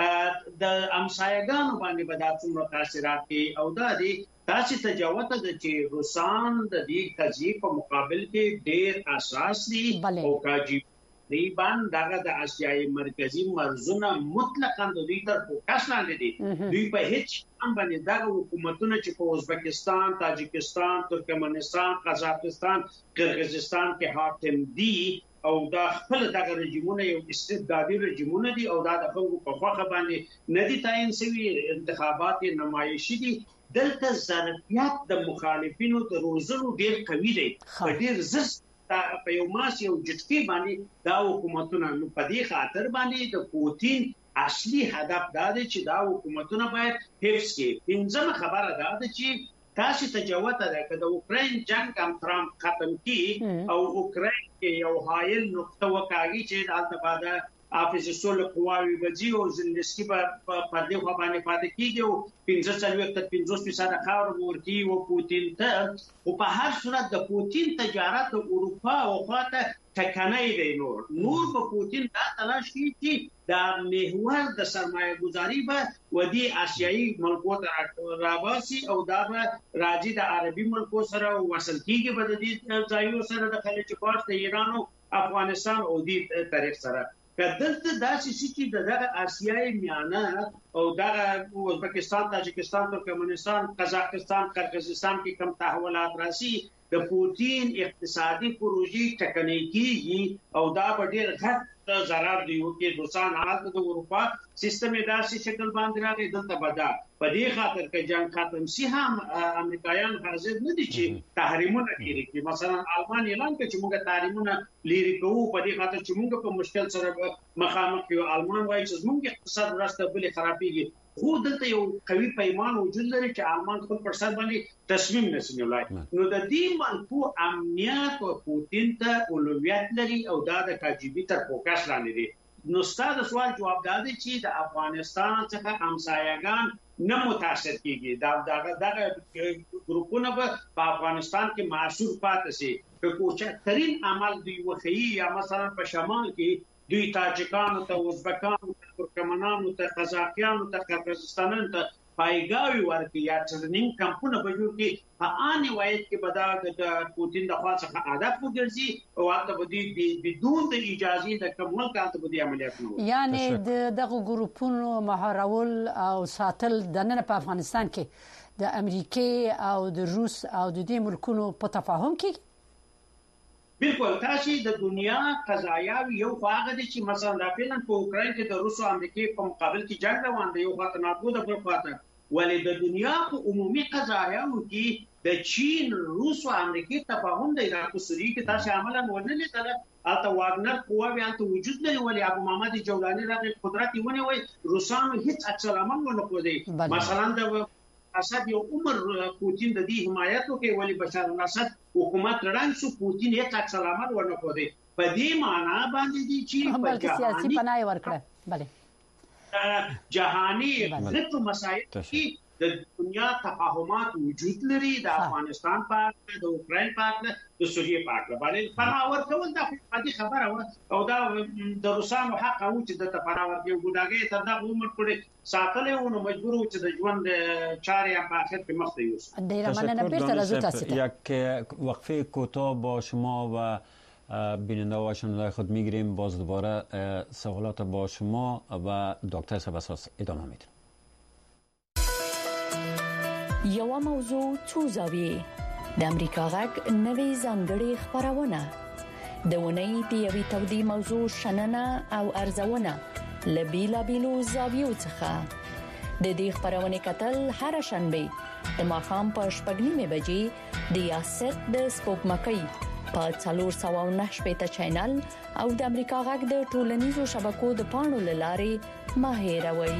د امسایګانو باندې به دا څومره تاثیرات کوي او دا دی تاسو ته جوته د چې روسان د دې قضیې په مقابل کې ډېر اساس دي او کاجی دی باندې دغه د آسیایي مرکزی مرزونه مطلقاً د دوی تر فوکس لاندې دي. دوی په هیڅ هم باندې دغه حکومتونه چې په ازبکستان، تاجکستان، ترکمنستان، قزاقستان، قرغیزستان کې حاکم دي او دا خپل دغه رژیمونه یو استبدادي رژیمونه دي او دا د خلکو په خواخه باندې ندي تعین شوي انتخابات نمایشي دي. دلته ظرفیت د مخالفینو د روزلو ډیر قوي دی په ډیر زر په یو ماس یو جټکی باندې دا حکومتونه نو په دې خاطر باندې د پوتین اصلي هدف دا دی چې دا حکومتونه باید حفظ کړي. پنځمه خبره دا ده چې تاسو ته جوته ده چې د اوکراین جنگ هم ترامپ ختم کړي او اوکراین کې یو حایل نقطه وکاږي چې د بعده افیس سول قواوی بجی او زلنسکی په پردې خو باندې پاتې کیږي او پنځه څلوېښت تر پنځوس فیصد خاور ورکی او پوتین ته او په هر صورت د پوتین تجارت اروپا او خاطه ټکنۍ دی. نور نور په پوتین دا تلاش کوي چې د محور د سرمایه گذاری به ودی آسیایي ملکو ته راباسي او دا به راځي د عربي ملکو سره وصل کیږي به د دې ځایو سره د خلیج فارس د ایران او افغانستان او دې طریق سره کدلته داسې چې دغه آسیایي میانه او دغه ازبکستان، تاجکستان، ترکمنستان، قزاقستان، قرغیزستان کې کم تحولات راسي د پوتین اقتصادي پروژې ټکنۍ کیږي او دا به ډېر غټ ضرر دی چې روسان حالت د اروپا سیستم داسې شکل باندې راغی دلته بدا په دې خاطر کې جنگ ختم شي هم امریکایان حاضر نه دي چې تحریمونه کوي. مثلا آلمان اعلان کړ چې موږ تحریمونه لري کوو په دې خاطر چې موږ په مشکل سره مخامخ یو. آلمان وایي چې موږ اقتصاد ورسته بلې خرابېږي خو دلته یو قوي پیمان وجود لري چې آلمان خپل پر سر باندې تصمیم نشي نیولای. نو د دې ملکو امنیت او پوتین ته اولویت لري او دا د کاجبی تر فوکس لاندې دي. نو ستاسو سوال جواب دا دی چې د افغانستان څخه همسایگان نه متاثر کیږي. دا دغه دغه ګروپونه په افغانستان کې معصور پاتې شي که کوچترین عمل دوی وخی یا مثلا په شمال کې دوی تاجکانو ته، ازبکانو ته، ترکمنانو ته، قزاقیانو ته، قرغیزستانیانو ته پایګاوي ورکړي یا ټریننګ کمپونه به جوړ کړي په آن وایي کې به دا د پوتین د خوا څخه هدف وګرځي او هلته به دوی بدون د اجازې د کوم ملک هلته به دوی عملیات نه وکړي. یعنې دغه ګروپونو مهارول او ساتل دننه په افغانستان کې د امریکای او د روس او د دې ملکونو په تفاهم کې بالکل تاسو د دنیا قضایا یو خواغه دي چې مثلا د فعلا په اوکراین کې د روس او امریکای په مقابل کې جنگ روان دی، یو خاطر ناتو د بل خاطر، ولې د دنیا په عمومي قضایاو کې د چین، روس او امریکای تفاهم دی د سوریه کې تاسو عملاً ونه لیدل. البته واګنر قواوی البته وجود لري، ولې ابو محمد جولانی راغی قدرت یې ونیوی، روسانو هیڅ عکس العمل ونه کړی. مثلا د اسد یو عمر پوتین د دې حمایت وکړي، ولې بشار الاسد حکومت رړنګ شو، پوتین هیڅ عکس العمل ونه کړی. په دې معنا باندې دي چې بلکې سیاسي پناه ورکړه. بله جهانی غټو مسایل کې د دنیا تفاهمات وجود لري، د افغانستان په اړه، د اوکراین په اړه، د سوریه په اړه باندې پناه ورکول د حقیقي خبره و، او دا د روسانو حق او چې د پناه ورکول ګډاګي تر دا عمر پورې ساتلې و، نو مجبور و چې د ژوند چارې په اخر کې مخ ته یوسي. ډیر مننه. بیرته راځو تاسو ته. یک وقفه کوتاه با شما و بیننده و شنونده خود میگیریم. باز دوباره سوالات با شما و دکتر سباساس ادامه میدیم. یو موضوع څو زاویې د امریکا غږ نوې ځانګړې خبرونه د ونې د یوې تودې موضوع شننه او ارزونه لبیلا بیلو زاویو څخه د دې خبرونه کتل هر شنبه د ماښام په شپږ نیمه بجې د یاست د سپوږمکۍ په څلور سوه نهه شپږ چینل او د امریکا غږ د ټولنیزو شبکو د پاڼو لارې ما هیروي.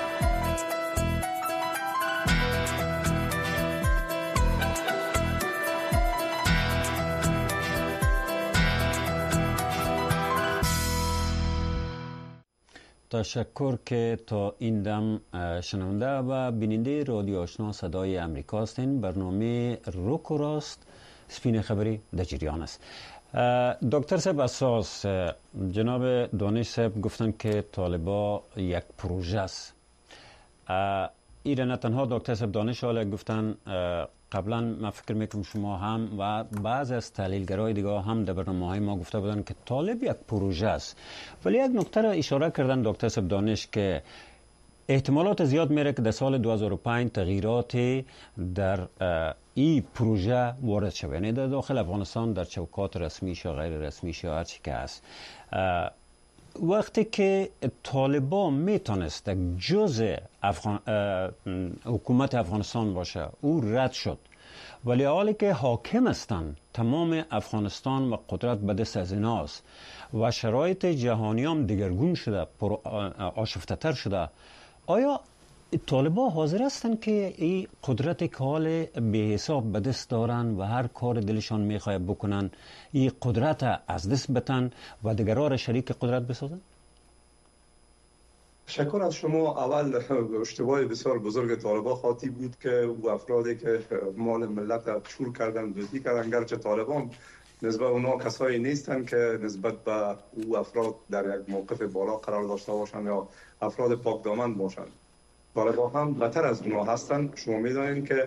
تشکر که تا این دم شنونده و بیننده رادیو آشنا صدای امریکا هستین. برنامه روک و راست سپین خبری در جریان است. دکتر صاحب اساس جناب دانش صاحب گفتن که طالبا یک پروژه است. ایره نه تنها دکتر صاحب دانش حالا گفتن، قبلا من فکر میکنم شما هم و بعض از تحلیلگرای دیگه هم در برنامه‌های ما گفته بودن که طالب یک پروژه است. ولی یک نکته را اشاره کردن دکتر صاحب دانش که احتمالات زیاد میره که در سال دو هزار و پنج تغییرات در این پروژه وارد شود، یعنی در داخل افغانستان در چوکات رسمیش یا غیر رسمیش یا هر چی که هست. وقتی که طالبان میتونست جزء افغان... حکومت افغانستان باشه، او رد شد، ولی حالی که حاکم هستند تمام افغانستان و قدرت به دست از ایناست و شرایط جهانی هم دگرگون شده، آشفته تر شده، آیا طالبان حاضر هستند که این قدرت که حال به حساب به دست دارن و هر کار دلشان میخواد بکنن این قدرت از دست بتن و دیگرها را شریک قدرت بسازن؟ شکر از شما. اول اشتباه بسیار بزرگ طالبان خاطی بود که او افرادی که مال ملت را چور کردن دزدی کردن، گرچه طالبان نسبت اونا کسایی نیستن که نسبت به او افراد در یک موقف بالا قرار داشته باشند یا افراد پاک دامن باشند. طالبان هم بدتر از اونا هستند. شما میدانید که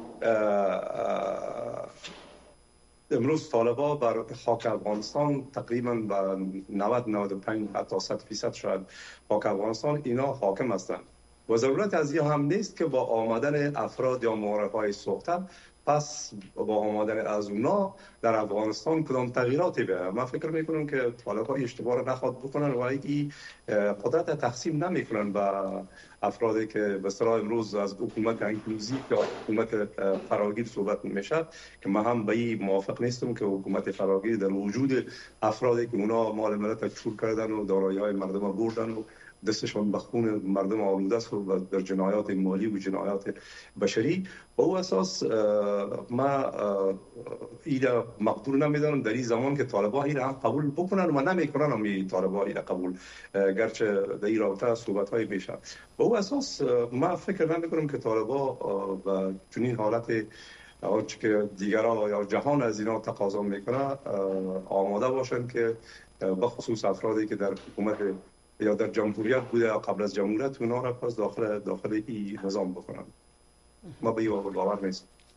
امروز طالبان بر خاک افغانستان تقریبا به نود نود و پنج حتی صد فیصد شاید خاک افغانستان اینا حاکم هستند و ضرورت از این هم نیست که با آمدن افراد یا معارفهای سوخته پس با آمدن از اونا در افغانستان کدام تغییراتی بیاید. من فکر میکنم که طالبان اشتباه را نخواد بکنن و این قدرت تقسیم نمیکنن به افرادی که به اصطلاح امروز از حکومت انکلوزیو یا حکومت فراگیر صحبت میشه، که من هم به این موافق نیستم که حکومت فراگیر در وجود افرادی که اونا مال ملت چور کردن و دارایی‌های مردم بردن و دستشون به خون مردم آلوده است و در جنایات مالی و جنایات بشری، با او اساس ما اینا مقبول نمیدونم در این زمان که طالبان اینا هم قبول بکنن و نمیکنن هم این طالبان اینا قبول، گرچه در این رابطه صحبت های میشه. با او اساس ما فکر نمیکنم که طالبان و چنین حالت آنچه که دیگران یا جهان از اینا تقاضا میکنه آماده باشن که بخصوص افرادی که در حکومت یا در جمهوریت بوده یا قبل از جمهوریت اونا را پس داخل داخل این نظام بکنن. ما به این باور نیست.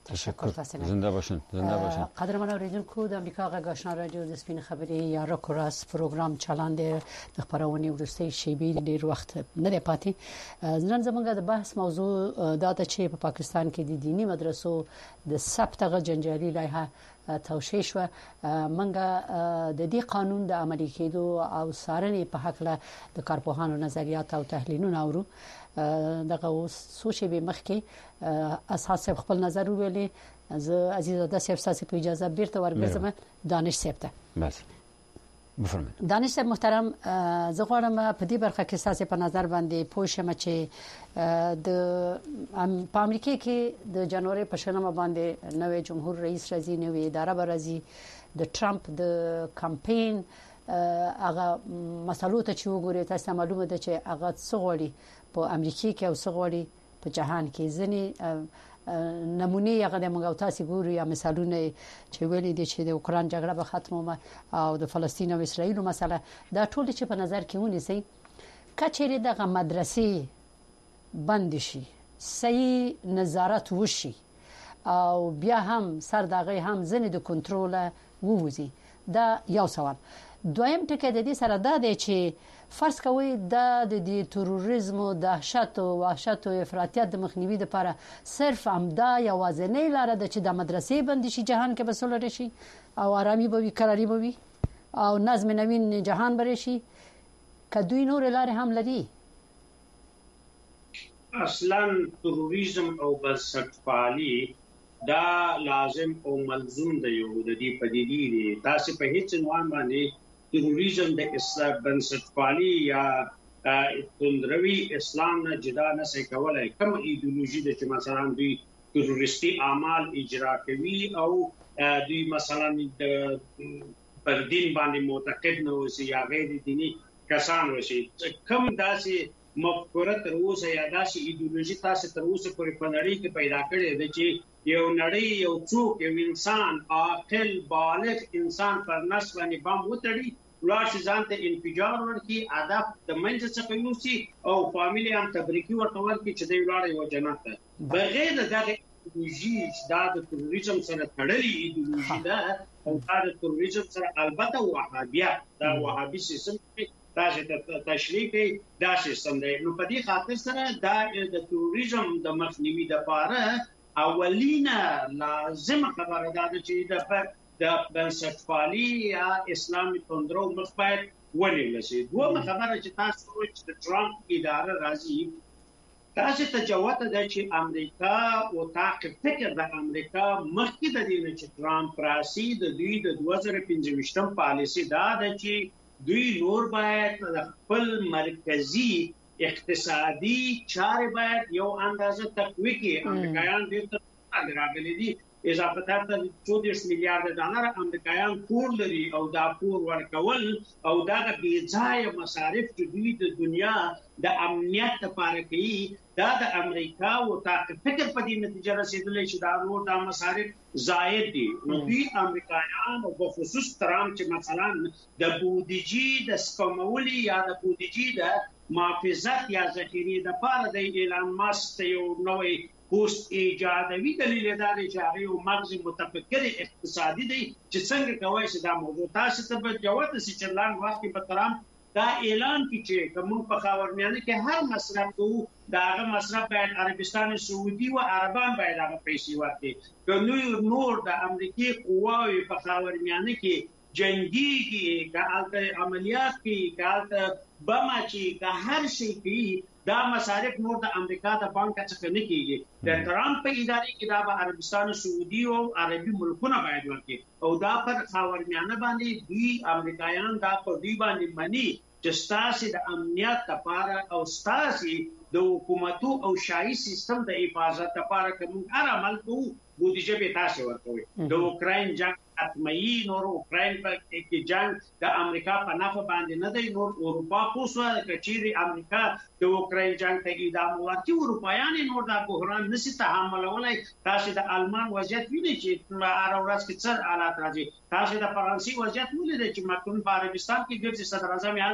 تشکر تاسو نه زنده باشین زنده باشین. قدرمن اوریدونکو د امریکا غږ آشنا رادیو د سپین خبري یا راکوراس پروګرام چلاندې د خبرونې ورستي شیبې ډیر وخت نه دی پاتې. نن زموږ د بحث موضوع دا ده چې په پا پاکستان کې د دینی مدرسو د ثبت غ جنجالي لایحه توشیح شو. منګه د دې قانون د عملي کېدو او سارنې په حق له د کارپوهانو نظریات او تحلیلونه اورو. دغه سوچ به مخکې اساس خپل نظر ویلي. زه عزیزه د سیاست په اجازه بیرته ورګرځم دانش صاحب ته. بس بفرمایئ. دانش صاحب محترم، زه غواړم په دې برخه کې تاسو په نظر باندې پوه شم چې د په امریکا کې د جنوري په شنبه باندې نوې جمهور رئیس راځي، نوې اداره به راځي، د ټرمپ د کمپاین هغه مسلو ته چې وګورئ تاسو معلومه ده چې هغه څه غوړي په امریکا کې او څه غوړي په جهان کې. ځنې نمونه هغه د موږ تاسو ګورو یا مثالونه چې ویلي دي چې د اوکران جګړه به ختمه او د فلسطین او اسرایل مسله دا ټول چې په نظر کې ونیسي کچېره دغه مدرسې بند شي، صحیح نظارت وشي او بیا هم سر دغه هم ځنې د کنټرول ووزي. دا یو سوال. دویم ټکی د دې سره دا دی چې فرض کوي د د تروریزم او دهشت او وحشت او افراطیت د مخنیوي لپاره صرف همدا یوازینۍ لاره ده چې د مدرسې بند شي، جهان کې به سولر شي او آرامي به وي، قراري به وي او نظم نوین جهان به شي. کدوې نور لارې هم لري؟ اصلا تروریزم او بنسټپالي دا لازم او ملزوم دی یو د دې پدیدې دي. تاسو په هیڅ عنوان باندې تروریزم د اسلام بنسټپالي یا توندروي اسلام نه جدا نه سي کولای. کوم ایدئولوژي د چې مثلا دوی تروریستي اعمال اجرا کوي او دوی مثلا د پر دین باندې معتقد نه اوسي یا غیر دینی کسان اوسي، کوم داسې مفکوره تر اوسه یا داسې ایدئولوژي تاسو تر اوسه پورې په نړۍ کې پیدا کړې ده چې یو نړۍ یو څوک یو انسان عاقل بالغ انسان پر نس باندې بم وتړي، لاش ځان ته انفجار ورکړي، هدف د منځ څخه یوسي او فامیلی هم تبریکي ورته ورکړي چې دوی لاړ یو جنت ته. بغیر دغه ایدئولوژي دا د تروریزم سره تړلې ایدئولوژي ده او دا د تروریزم سره البته وهابیت دا وهابي سیستم دا چې تشریح کوي دا سیستم دی. نو په دې خاطر سره دا د تروریزم د مخنیوي لپاره اولینه لازم خبره ده چې د د بنسټپالي یا اسلامي توندرو مخ باید ونیول شي. دومره خبره چې تاسو وایئ چې د ټرمپ اداره راځي، تاسو ته جوته ده چې امریکا او تاق فکر د امریکا مخکې د دې چې ټرمپ راسي د دوی د دوه زره پنځه پالیسي دا ده چې دوی نور باید خپل مرکزی اقتصادي چارې باید یو اندازه تقویه کړي. امریکایان ډېر تر راغلي دي، اضافه تر چودېرش میلیارډ ډالر امریکایان پور لري او دا پور ورکول او دا بې ځایه مصارف چې دوی د دنیا د امنیت لپاره کوي دا د امریکا او تاق فکر په دې نتیجه رسیدلی چې دا نور دا مصارف زائد دي. نو دوی امریکایان او بخصوص ترام چې مثلا د بودیجې د سپمولي یا د بودیجې د محافظت یا ذخیرې لپاره د ایلان ماسک یو نوې پوسټ ایجادوي. دلیل دا دی چې هغه یو مغز متفکر اقتصادي دی چې څنګه کوي چې دا موضوع تاسو ته به جواب شي چې لاندې وخت په ترام دا اعلان کړي چې کوم په خاورمیانه کې هر مصرف کوو دا هغه مصرف باید عربستان سعودي او عربان باید هغه پیسې ورکړي. که نور د امریکای قواوی په خاورمیانه کې جنگي کې که عملیات کې که بما چې که هر شي کې دا مصارف نور د امریکا د بانک څخه نه کیږي. د ټرمپ په ادارې کې دا به عربستان سعودي او عربي ملکونه باید ورکړي او دا پر خاورمیانه باندې دوی امریکایان دا په دوی باندې مني چې ستاسو د امنیت لپاره او ستاسو د حکومتو او شاهي سیستم د حفاظت لپاره کوم هر عمل کوو بودیجه به تاسو ورکوي. د اوکراین جنگ اتمایي نور اوکراین په کې جنگ د امریکا په نفع باندې نه دی، نور اروپا پوسوه کچيري امریکا د اوکراین جنگ ته ادامه ورکړي، اروپایان نور دا بحران نشي تحملولای. تاسو د آلمان وضعیت وینئ چې هر ورځ کې څر حالات راځي. تاسو د فرانسې وضعیت ولیدئ چې مکتون په عربستان کې ګرځي صدر اعظم هلته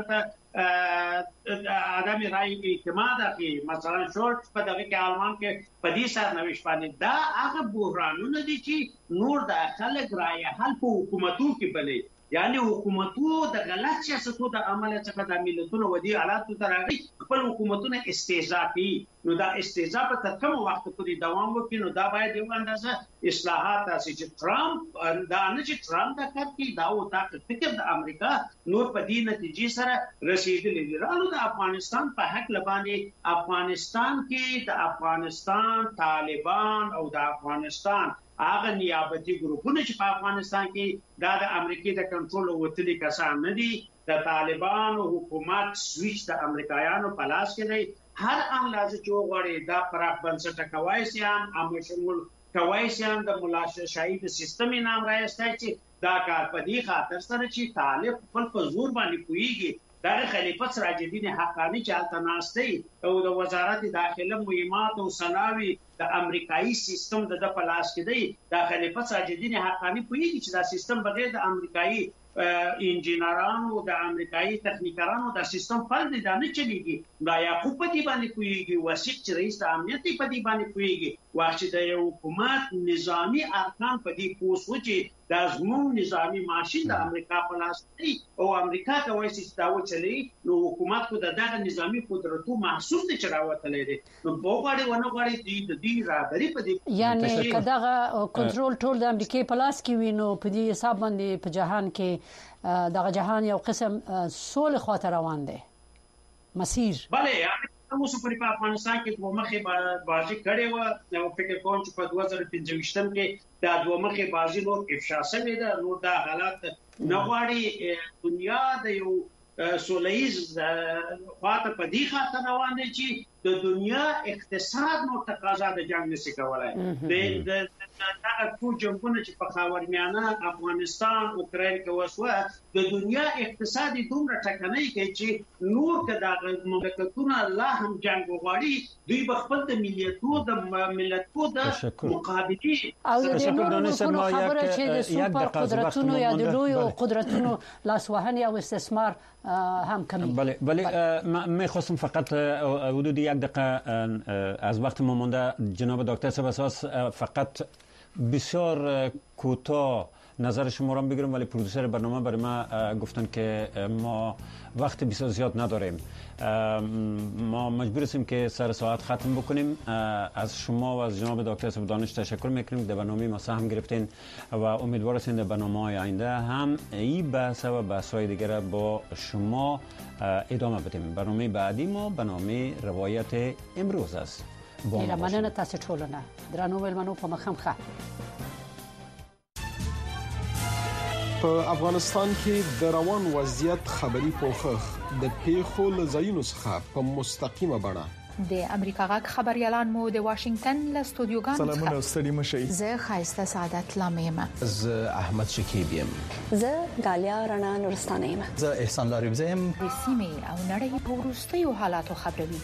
عدم رای اعتماد اخی مثلا شورت په دغه کې آلمان کې په دې سرنوشت باندې دا هغه بحرانونه دي چې نور د خلک رای حل په حکومتو کې بلې یعنی حکومتو د غلط سیاستو د عمل څخه د ملتونو ودی حالات ته راغلي خپل حکومتونه استهزاء کوي نو دا استهزاء په تر کوم وخت پورې دوام وکړي نو دا باید یو اندازه اصلاحات راشي چې ترامپ دا نه چې ترامپ دا کوي دا او تا فکر د امریکا نور په دې نتیجې سره رسیدلی دي رالو د افغانستان په حق لباندې افغانستان کې د افغانستان طالبان او د افغانستان هغه نیابتي ګروپونه چې په افغانستان کې دا د امریکای د کنټرول وتلي کسان نه دي د طالبانو حکومت سویچ د امریکایانو په لاس کې دی هر اندازه چې وغواړي دا پراخ بنسټه کوایسیان عامه شمول کوایسیان د مولا شهید سیستم نام راځي چې دا کار په دې خاطر سره چې طالب خپل په زور باندې کویږي دا خلیفہ سراج الدین حقانی چالت ناشته او د وزارت داخله مهمات او سناوي د امریکایي سیستم د پلاس کې دی دا خلیفہ سراج الدین حقانی کویږي چې دا سیستم بغیر د امریکایي انجینرانو د امریکایي تخنیکرانو د سیستم فل دی نه چلیږي دا یعقوب په دې باندې کویږي وسیق چې رئیس د امنیت په دې باندې کویږي واښې د یو حکومت نظامی ارکان په دې پوس وچی دا زموږ نظامی ماشین د امریکا په لاس دی او امریکا کوي چې دا وچلی نو حکومت کو دغه نظامی قدرتو محسوس دي چې راوتلې دي نو په غاړي ونه غاړي د دې راغلي په دې یعنی کداغه کنټرول ټول د امریکای په لاس کې وینو په دې حساب باندې په جهان کې دغه جهان یو قسم سول خاطر روان دي مسیر بله یعنی اوس په افغانستان کې دوه مخې بازی کړې و نو فکر کوم چې په دوه زره پنځه کې دا دوه مخې بازی نور افشا شوه دا نور دا حالات نه غواړي دنیا د یو سولهیز خاطر په دې خاطر روان دي چې د دنیا اقتصاد نو تقاضا د جنگ نشي کولای د دا ټول جنگونه چې په خاورمیانه افغانستان اوکراین کې وسوه د دنیا اقتصادي دومره ټکنۍ کوي چې نور کدا مملکتونه لا هم جنگ وغواړي دوی بخپل د ملیتو د ملتو د مقابله او د نورو خبره چې د سوپر قدرتونو یا د لوی قدرتونو لاسوهنه او استثمار هم کمی. بله بله من خواستم فقط حدود یک دقیقه از وقت ما مونده جناب دکتر صاحب اساس فقط بسیار کوتاه نظر شما را بگیرم ولی پرودوسر برنامه برای ما گفتن که ما وقت بسیار زیاد نداریم ما مجبور هستیم که سر ساعت ختم بکنیم از شما و از جناب دکتر صاحب دانش تشکر میکنیم در برنامه ما سهم گرفتین و امیدوار هستیم در برنامه های آینده هم این بحث و بحث های دیگر با شما ادامه بدیم. برنامه بعدی ما برنامه روایت امروز است. با ما مننه تاسو ټولنه درنو ولمنو په مخم ښه. په افغانستان کې د روان وضعیت خبري پوښښ د پیښو لزاینو څخه په مستقیمه بڼه د امریکا غاک خبريالان مو د واشنگټن له استودیوګانو سلامونه ستړي مشي زه خایسته سعادت لامیم زه احمد شکیب یم زه غالیا رڼا نورستانه یم زه احسان لاریب یم د سیمې او نړۍ په وروستیو حالاتو خبروي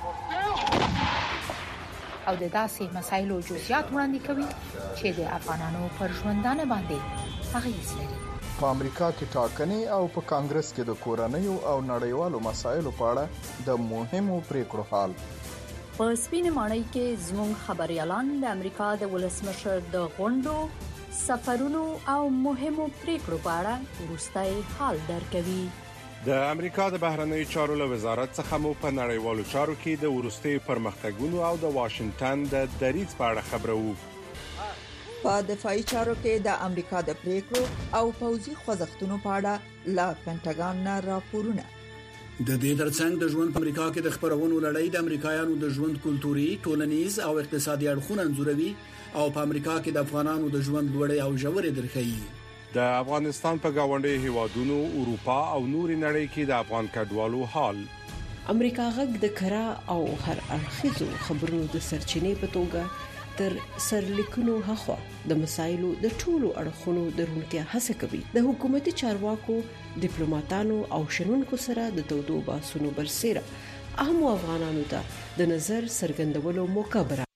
او د داسې مسایلو جزئیات وړاندې کوي چې د افغانانو پر ژوندانه باندې اغیز لري. په امریکا کې ټاکنې او په کانګرس کې د کورنیو او نړیوالو مسایلو په اړه د مهمو پریکړو حال. په سپینه ماڼۍ کې زموږ خبريالان د امریکا د ولسمشر د غونډو سفرونو او مهمو پریکړو په اړه وروستي حال درکوي. د امریکا د بهرنی چارو له وزارت څخه مو په نړیوالو چارو کې د وروستي پرمختګونو او د واشنگټن د دریځ په اړه خبرو. په دفاعي چارو کې د امریکا د پریکړو او پوځي خوځښتونو په اړه لا پینټاګان نه راپورونه. د دې ترڅنګ د ژوند په امریکا کې د خبرونو لړۍ د امریکایانو د ژوند کلتوري، ټولنیز او اقتصادي اړخونه انځوروي او په امریکا کې د افغانانو د ژوند لوړې او ژورې درخوي. د افغانستان په گاونډي هیوادونو، اروپا او نوري نړۍ کې د افغان کډوالو حال. امریکا غږ د کرا او هر اړخیزو خبرونو د سرچینې په توګه تر سرلیکونو هخوا د مسایلو د ټولو اړخونو درونتیا هڅه کوي. د حکومتي چارواکو، ډیپلوماټانو او شنونکو سره د تودو باسونو برسېره اهم افغانانو ته د نظر څرګندولو موقع برابروي.